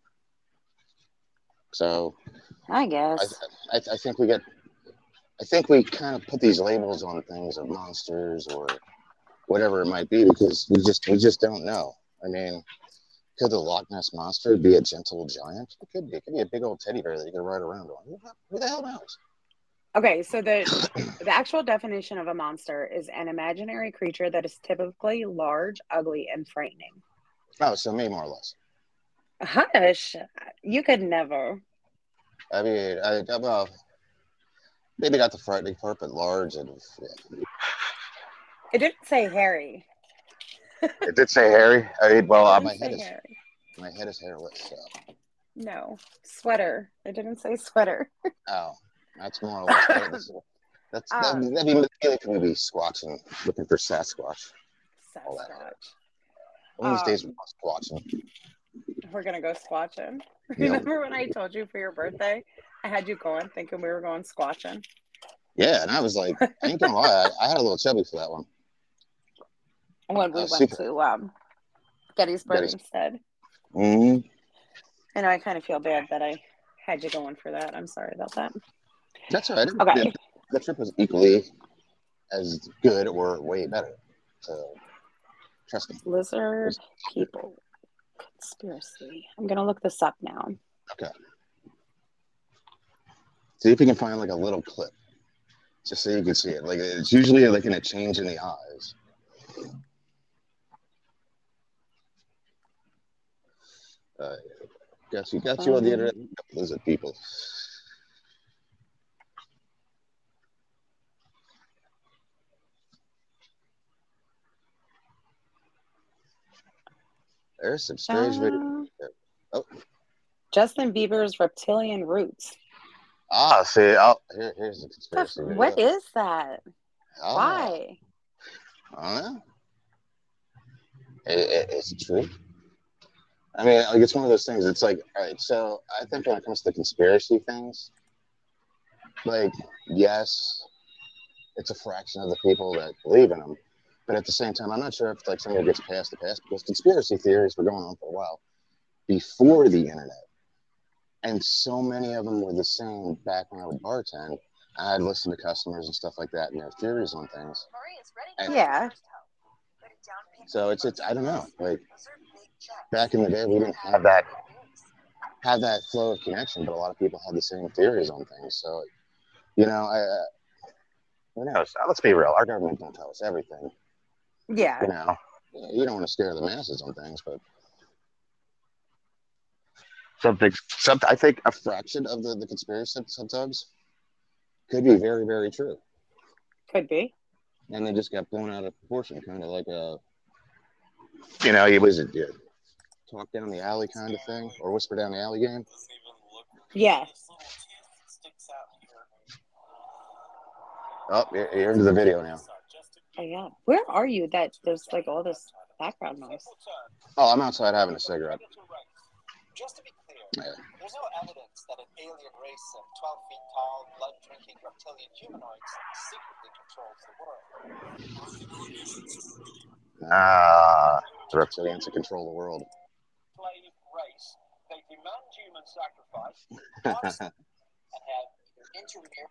So, I guess I think we kind of put these labels on things of monsters or whatever it might be because we just don't know. I mean, could the Loch Ness Monster be a gentle giant? It could be. It could be a big old teddy bear that you can ride around on. Who the hell knows? Okay, so the actual definition of a monster is an imaginary creature that is typically large, ugly, and frightening. Oh, so me more or less. Hush! You could never. I mean, well, maybe not the frightening part, but large and. Yeah. It didn't say hairy. It did say hairy. I mean, well, my head is hairless. So. No, sweater. It didn't say sweater. Oh, that's more or less. That'd be like maybe squatching, looking for Sasquatch. Sasquatch. One of these days we're squatching. We're gonna go squatching. Remember when I told you for your birthday, I had you going thinking we were going squatching? Yeah, and I was like, I ain't gonna lie, I had a little chubby for that one. When we went to Gettysburg instead. Mm-hmm. And I kind of feel bad that I had you going for that. I'm sorry about that. That's all right. Okay. The trip was equally as good or way better. So, trust me. Lizard people conspiracy. I'm going to look this up now. Okay. See if you can find like a little clip. Just so you can see it. Like it's usually like in a change in the eyes. Got you on the internet. Lizard people. There's some strange video. Oh. Justin Bieber's reptilian roots. Ah, see, here's the conspiracy video. What is that? Oh. Why? I don't know. Is it true? I mean, like it's one of those things. It's like, all right. So I think when it comes to conspiracy things, like yes, it's a fraction of the people that believe in them, but at the same time, I'm not sure if like somebody gets past the past because conspiracy theories were going on for a while before the internet, and so many of them were the same back when I would bartend. I'd listen to customers and stuff like that and their theories on things. And yeah. So it's I don't know, like back in the day we didn't have that flow of connection, but a lot of people had the same theories on things. So, you know, who knows? Let's be real. Our government don't tell us everything. Yeah. You know, you don't want to scare the masses on things, but I think a fraction of the conspiracy sometimes could be very, very true. Could be. And they just got blown out of proportion, kind of like he was talk down the alley kind of thing, or whisper down the alley game. Yeah. Oh, you're into the video now. Oh, yeah. Where are you that there's like all this background noise? Oh, I'm outside having a cigarette. Just to be clear, there's no evidence that an alien race of 12 feet tall, blood-drinking reptilian humanoids secretly controls the world. The reptilians to control the world. Slave race. They demand human sacrifice and have intermarried.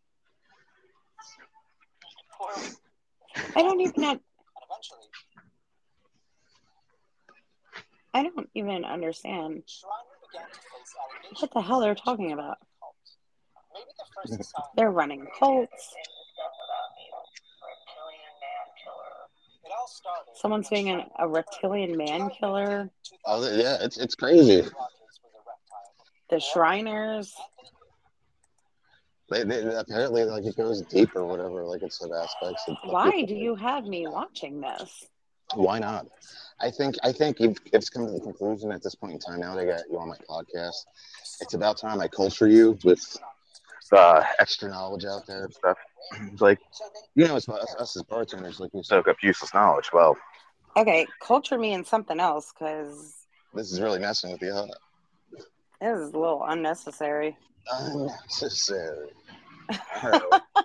I don't even understand what the hell they're talking about. They're running cults. Someone's being a reptilian man killer. Oh, yeah, it's crazy. The Shriners. They apparently like it goes deep or whatever, like it's some aspects. Why do you have me watching this? Why not? I think it's come to the conclusion at this point in time. Now they got you on my podcast. It's about time I culture you with extra knowledge out there and stuff. It's like, it's about us as bartenders, like we soak up useless knowledge. Well, okay, culture me in something else, because this is really messing with you, huh? This is a little unnecessary. Unnecessary. Right.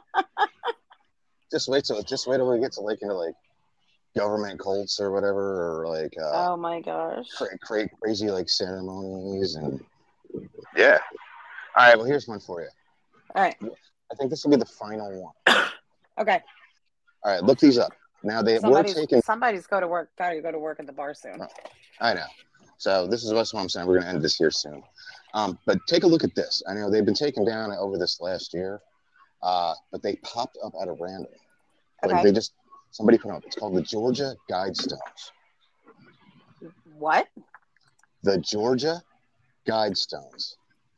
Just wait till we get to like government cults or whatever, or like oh my gosh, crazy like ceremonies and yeah. All right, well here's one for you. All right, I think this will be the final one. Okay. All right, look these up. Now somebody's gotta go to work at the bar soon. I know. So this is what I'm saying. We're gonna end this here soon. But take a look at this. I know they've been taken down over this last year, but they popped up at a random. Okay. Like somebody put up. It's called the Georgia Guidestones. What? The Georgia Guidestones.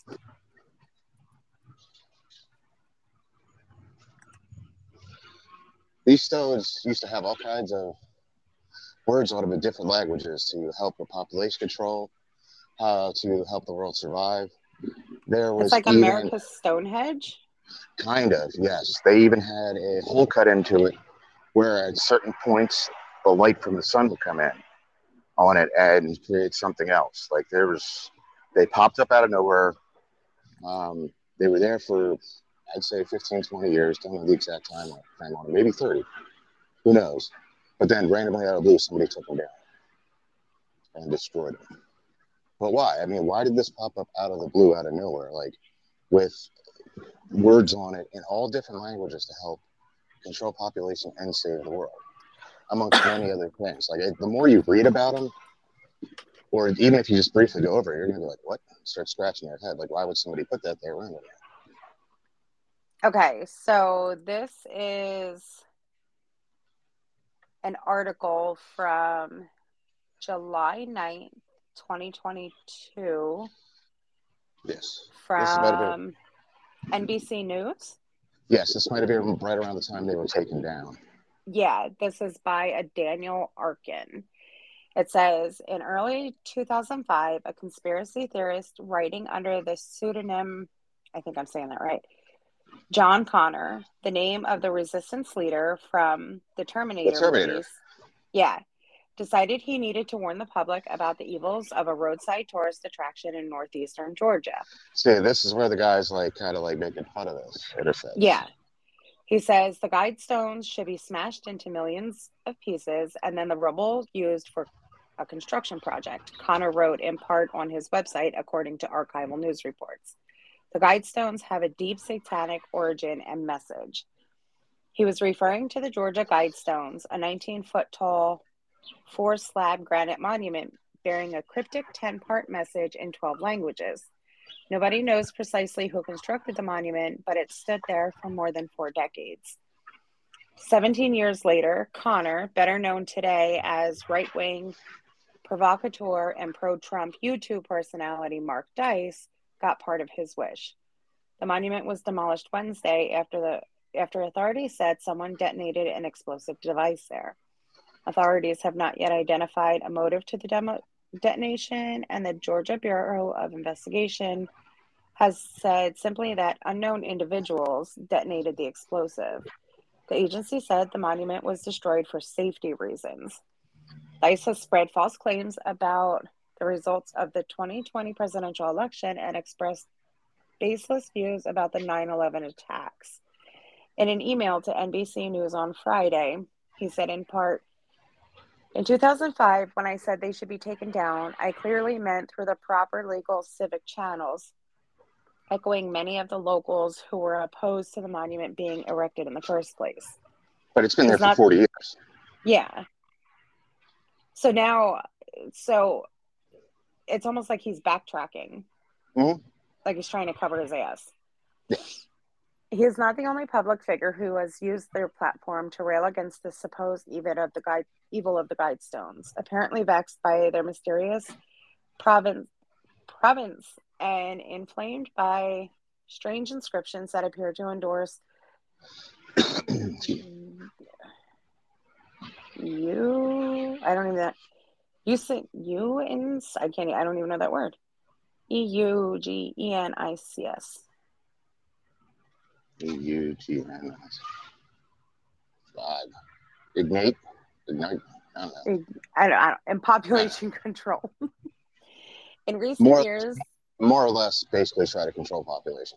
These stones used to have all kinds of words on them in different languages to help with population control, to help the world survive. It's like America's Stonehenge? Kind of, yes. They even had a hole cut into it where at certain points the light from the sun would come in on it and create something else. Like they popped up out of nowhere. They were there for, I'd say 15, 20 years. Don't know the exact time frame on it. Maybe 30. Who knows? But then randomly out of the blue, somebody took them down and destroyed them. But why? I mean, why did this pop up out of the blue, out of nowhere, like with words on it in all different languages to help control population and save the world, amongst many other things? Like the more you read about them, or even if you just briefly go over it, you're gonna be like, "What?" Start scratching your head. Like, why would somebody put that there randomly? Okay, so this is an article from July 9th, 2022. Yes. From NBC News. Yes, this might have been right around the time they were taken down. Yeah, this is by a Daniel Arkin. It says, in early 2005, a conspiracy theorist writing under the pseudonym, I think I'm saying that right, John Connor, the name of the resistance leader from the Terminator movies, decided he needed to warn the public about the evils of a roadside tourist attraction in northeastern Georgia. See, this is where the guy's kind of making fun of this. Yeah. He says the Guidestones should be smashed into millions of pieces and then the rubble used for a construction project, Connor wrote in part on his website, according to archival news reports. The Guidestones have a deep satanic origin and message. He was referring to the Georgia Guidestones, a 19-foot tall, 4-slab granite monument bearing a cryptic 10-part message in 12 languages. Nobody knows precisely who constructed the monument, but it stood there for more than 4 decades. 17 years later, Connor, better known today as right-wing provocateur and pro-Trump YouTube personality Mark Dice got part of his wish. The monument was demolished Wednesday after authorities said someone detonated an explosive device there. Authorities have not yet identified a motive to the detonation, and the Georgia Bureau of Investigation has said simply that unknown individuals detonated the explosive. The agency said the monument was destroyed for safety reasons. Dice has spread false claims about the results of the 2020 presidential election and expressed baseless views about the 9/11 attacks. In an email to NBC News on Friday, he said in part, "In 2005, when I said they should be taken down, I clearly meant through the proper legal civic channels, echoing many of the locals who were opposed to the monument being erected in the first place." But it's been there for 40 years. Yeah. So now, it's almost like he's backtracking. Mm-hmm. Like he's trying to cover his ass. Yeah. He is not the only public figure who has used their platform to rail against the supposed evil of the Guidestones, apparently vexed by their mysterious province and inflamed by strange inscriptions that appear to endorse I don't even know that word. EUGENICS. EUGENICS. Ignite. I don't know. I don't. And population control. In recent years, more or less, basically try to control population.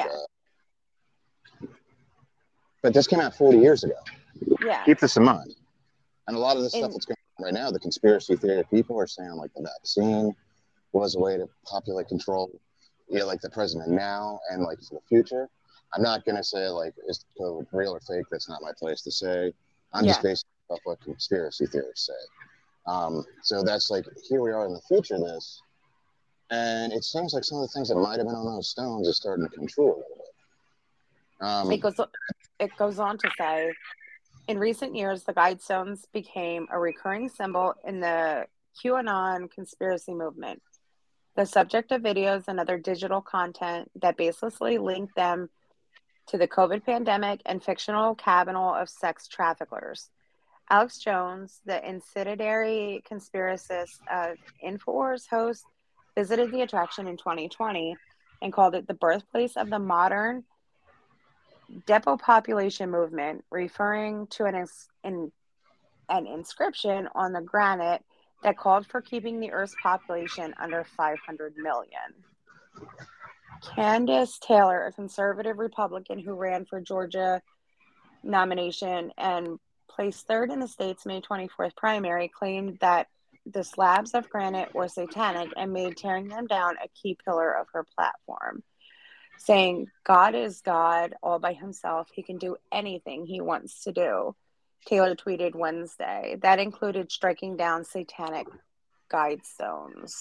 But this came out 40 years ago. Yeah. Keep this in mind. And a lot of the stuff that's going on right now, the conspiracy theory people are saying, like, the vaccine was a way to populate control, like the president now and, like, for the future. I'm not going to say, like, is COVID real or fake? That's not my place to say. I'm just basing off what conspiracy theorists say. So that's, like, here we are in the future of this. And it seems like some of the things that might have been on those stones are starting to come true a little bit. It goes on to say, in recent years, the Guidestones became a recurring symbol in the QAnon conspiracy movement, the subject of videos and other digital content that baselessly link them to the COVID pandemic and fictional cabal of sex traffickers. Alex Jones, the incendiary conspiracist of InfoWars host, visited the attraction in 2020 and called it the birthplace of the modern depopulation movement, referring to an inscription on the granite that called for keeping the Earth's population under 500 million. Candace Taylor, a conservative Republican who ran for Georgia nomination and placed third in the state's May 24th primary, claimed that the slabs of granite were satanic and made tearing them down a key pillar of her platform, saying, "God is God all by himself. He can do anything he wants to do." Taylor tweeted Wednesday. That included striking down satanic Guidestones.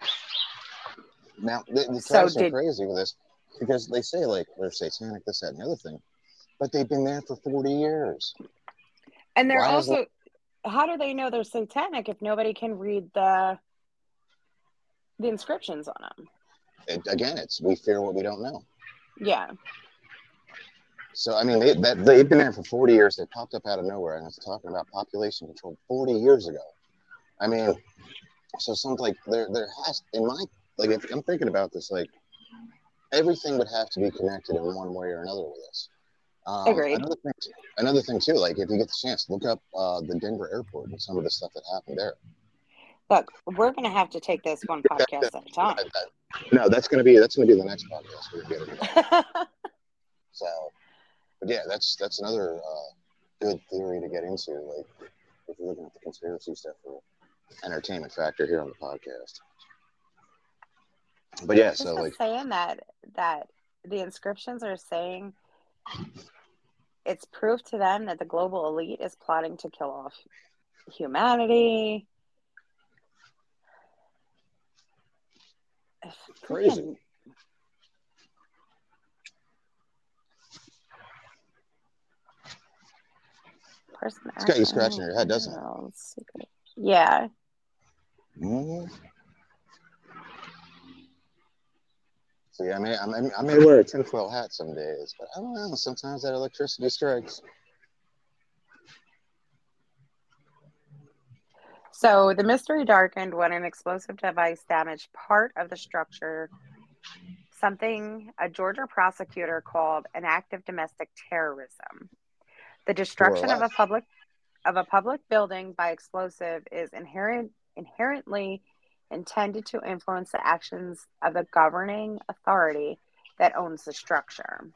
Now, the crowd's so crazy with this because they say, like, they're satanic, this, that, and the other thing. But they've been there for 40 years. And they're how do they know they're satanic if nobody can read the inscriptions on them? Again, we fear what we don't know. Yeah. So, I mean, they've been there for 40 years. They popped up out of nowhere, and it's talking about population control 40 years ago. I mean, so something like there has, if I'm thinking about this, like, everything would have to be connected in one way or another with this. Agreed. Another thing, too, like, if you get the chance, look up the Denver airport and some of the stuff that happened there. Look, we're going to have to take this one podcast at a time. No, that's going to be the next podcast we're going to get. So, but yeah, that's another good theory to get into. Like, if you're looking at the conspiracy stuff for entertainment factor here on the podcast. But yeah, so like saying that the inscriptions are saying it's proof to them that the global elite is plotting to kill off humanity. Crazy. It's got you scratching your head, doesn't it? Yeah. Mm-hmm. See, I may wear a tinfoil hat some days, but I don't know. Sometimes that electricity strikes. So the mystery darkened when an explosive device damaged part of the structure, something a Georgia prosecutor called an act of domestic terrorism. The More or destruction of less. a public building by explosive is inherently intended to influence the actions of the governing authority that owns the structure.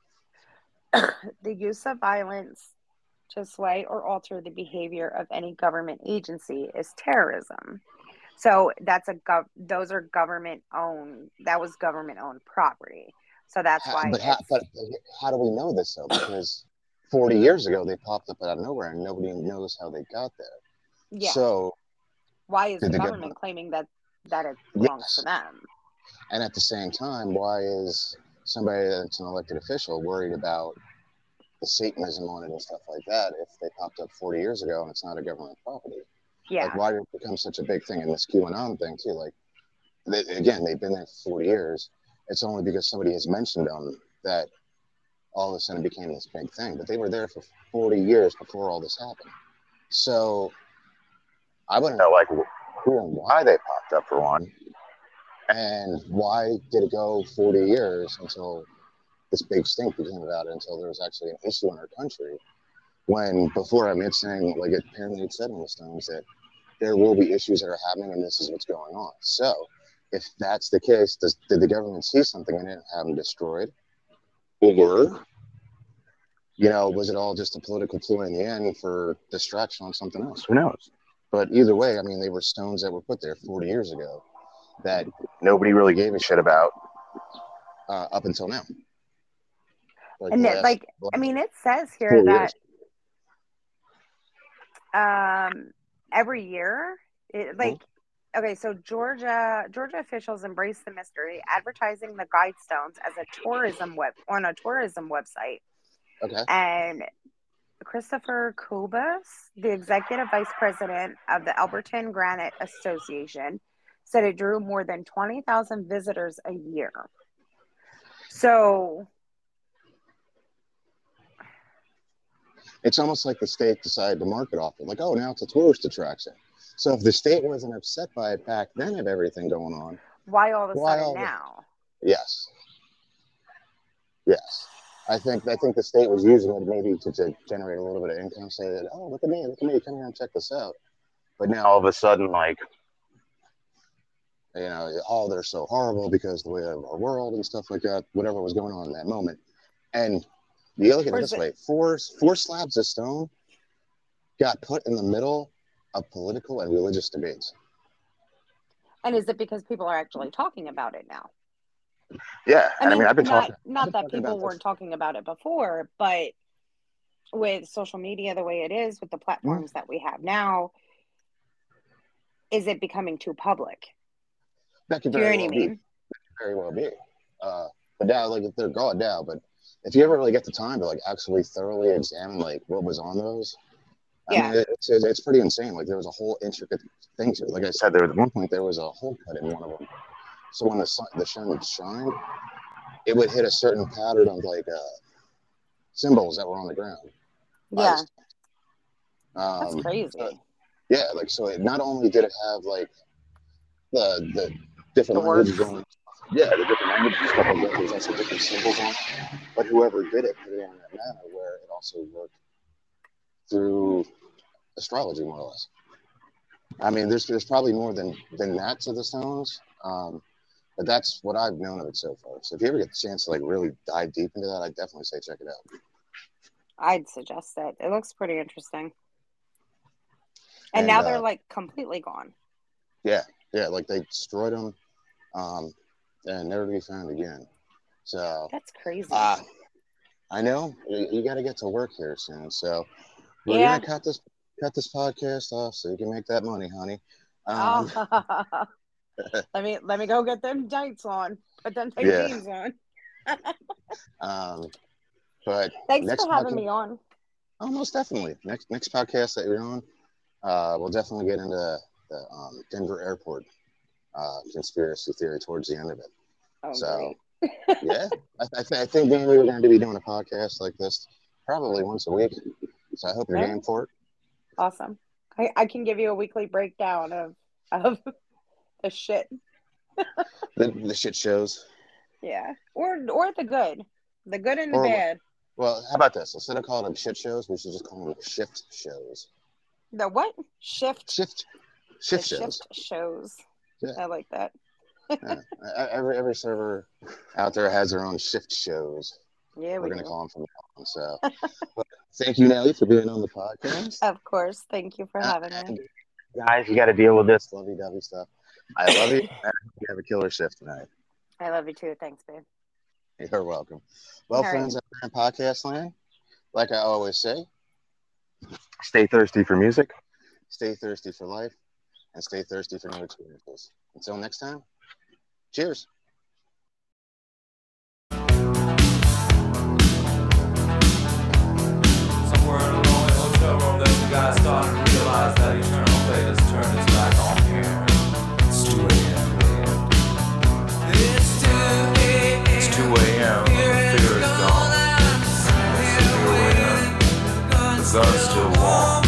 The use of violence to sway or alter the behavior of any government agency is terrorism. So those are government owned. That was government owned property. So that's why But how do we know this though? Because 40 years ago they popped up out of nowhere and nobody knows how they got there. Yeah. So why is did the the government claiming that it belongs to them? And at the same time, why is somebody that's an elected official worried about the Satanism on it and stuff like that if they popped up 40 years ago and it's not a government property? Yeah. Like, why did it become such a big thing? And this QAnon thing, too, like, again, they've been there for 40 years. It's only because somebody has mentioned them that all of a sudden it became this big thing. But they were there for 40 years before all this happened. So I want to know, like, who and why they popped up, for one. And why did it go 40 years until this big stink became about it, until there was actually an issue in our country? When before, I mean, it's saying, like, apparently it said on the Stones that there will be issues that are happening and this is what's going on. So if that's the case, did the government see something in it and have them destroyed? Or, you know, was it all just a political ploy in the end for distraction on something else? Who knows? But either way, I mean, they were stones that were put there 40 years ago that nobody really gave a shit about up until now. Like, and I mean, it says here that every year, okay, so Georgia officials embrace the mystery, advertising the Guidestones as a tourism website. Okay. And Christopher Cobus, the executive vice president of the Alberton Granite Association, said it drew more than 20,000 visitors a year. So it's almost like the state decided to market off it. Like, oh, now it's a tourist attraction. So if the state wasn't upset by it back then of everything going on, why all of a sudden now? Yes. I think the state was using it maybe to generate a little bit of income, say that, oh, look at me, come here and check this out. But now all of a sudden, like, you know, oh, they're so horrible because the way of our world and stuff like that, whatever was going on in that moment. And you look at it this way, four slabs of stone got put in the middle of political and religious debates. And is it because people are actually talking about it now? Yeah. I mean, I've been talking. Not that people weren't talking about it before, but with social media the way it is, with the platforms that we have now, is it becoming too public? That could very well be. But now, like, if they're gone now, but if you ever really get the time to, like, actually thoroughly examine, like, what was on those, I mean, it's pretty insane. Like, there was a whole intricate thing to it. Like I said, at one point there was a hole cut in one of them. So when the sun shined, it would hit a certain pattern of, like, symbols that were on the ground. Yeah. That's crazy. So it not only did it have, like, the different languages on it. Yeah, the different languages and stuff like that. There's also different symbols on it. But whoever did it put it in that manner where it also worked through astrology, more or less. I mean, there's probably more than that to the stones. But that's what I've known of it so far. So if you ever get the chance to, like, really dive deep into that, I'd definitely say check it out. I'd suggest it. It looks pretty interesting. And now they're, like, completely gone. Yeah, like they destroyed them and never to be found again. So that's crazy. I know you got to get to work here soon. So we're gonna cut this podcast off so you can make that money, honey. Let me go get them tights on. Put them tight jeans on. But thanks for having me on. Oh, most definitely. Next podcast that you're on, we'll definitely get into the Denver airport conspiracy theory towards the end of it. Oh, so, great. yeah, I think we were going to be doing a podcast like this probably once a week. So I hope you're game for it. Awesome. I can give you a weekly breakdown of the shit. the shit shows. Yeah, or the good and the bad. Well, how about this? Instead of calling them shit shows, we should just call them shift shows. The what? Shift shows. Shift shows. Yeah. I like that. Yeah. Every server out there has their own shift shows. Yeah, we're going to call them from now on. So, thank you, Nelly, for being on the podcast. Of course, thank you for having me. Guys, you got to deal with this lovey-dovey stuff. I love you. You have a killer shift tonight. I love you too. Thanks, babe. You're welcome. Well, friends out there in podcast land, like I always say, stay thirsty for music, stay thirsty for life, and stay thirsty for new experiences. Until next time, cheers. Somewhere in a lonely hotel room, there's a guy starting to realize that eternal fate has turned its back on him. It's 2 a.m. It's 2 a.m. The fear is gone. It's 2 a.m. The gun's still warm.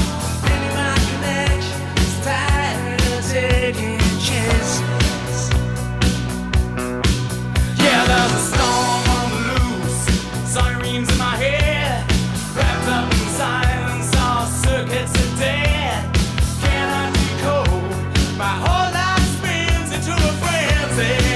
Yeah, there's a storm on the loose. Sirens in my head. Wrapped up in silence, all circuits are dead. Cannot decode. My whole life spins into a frenzy.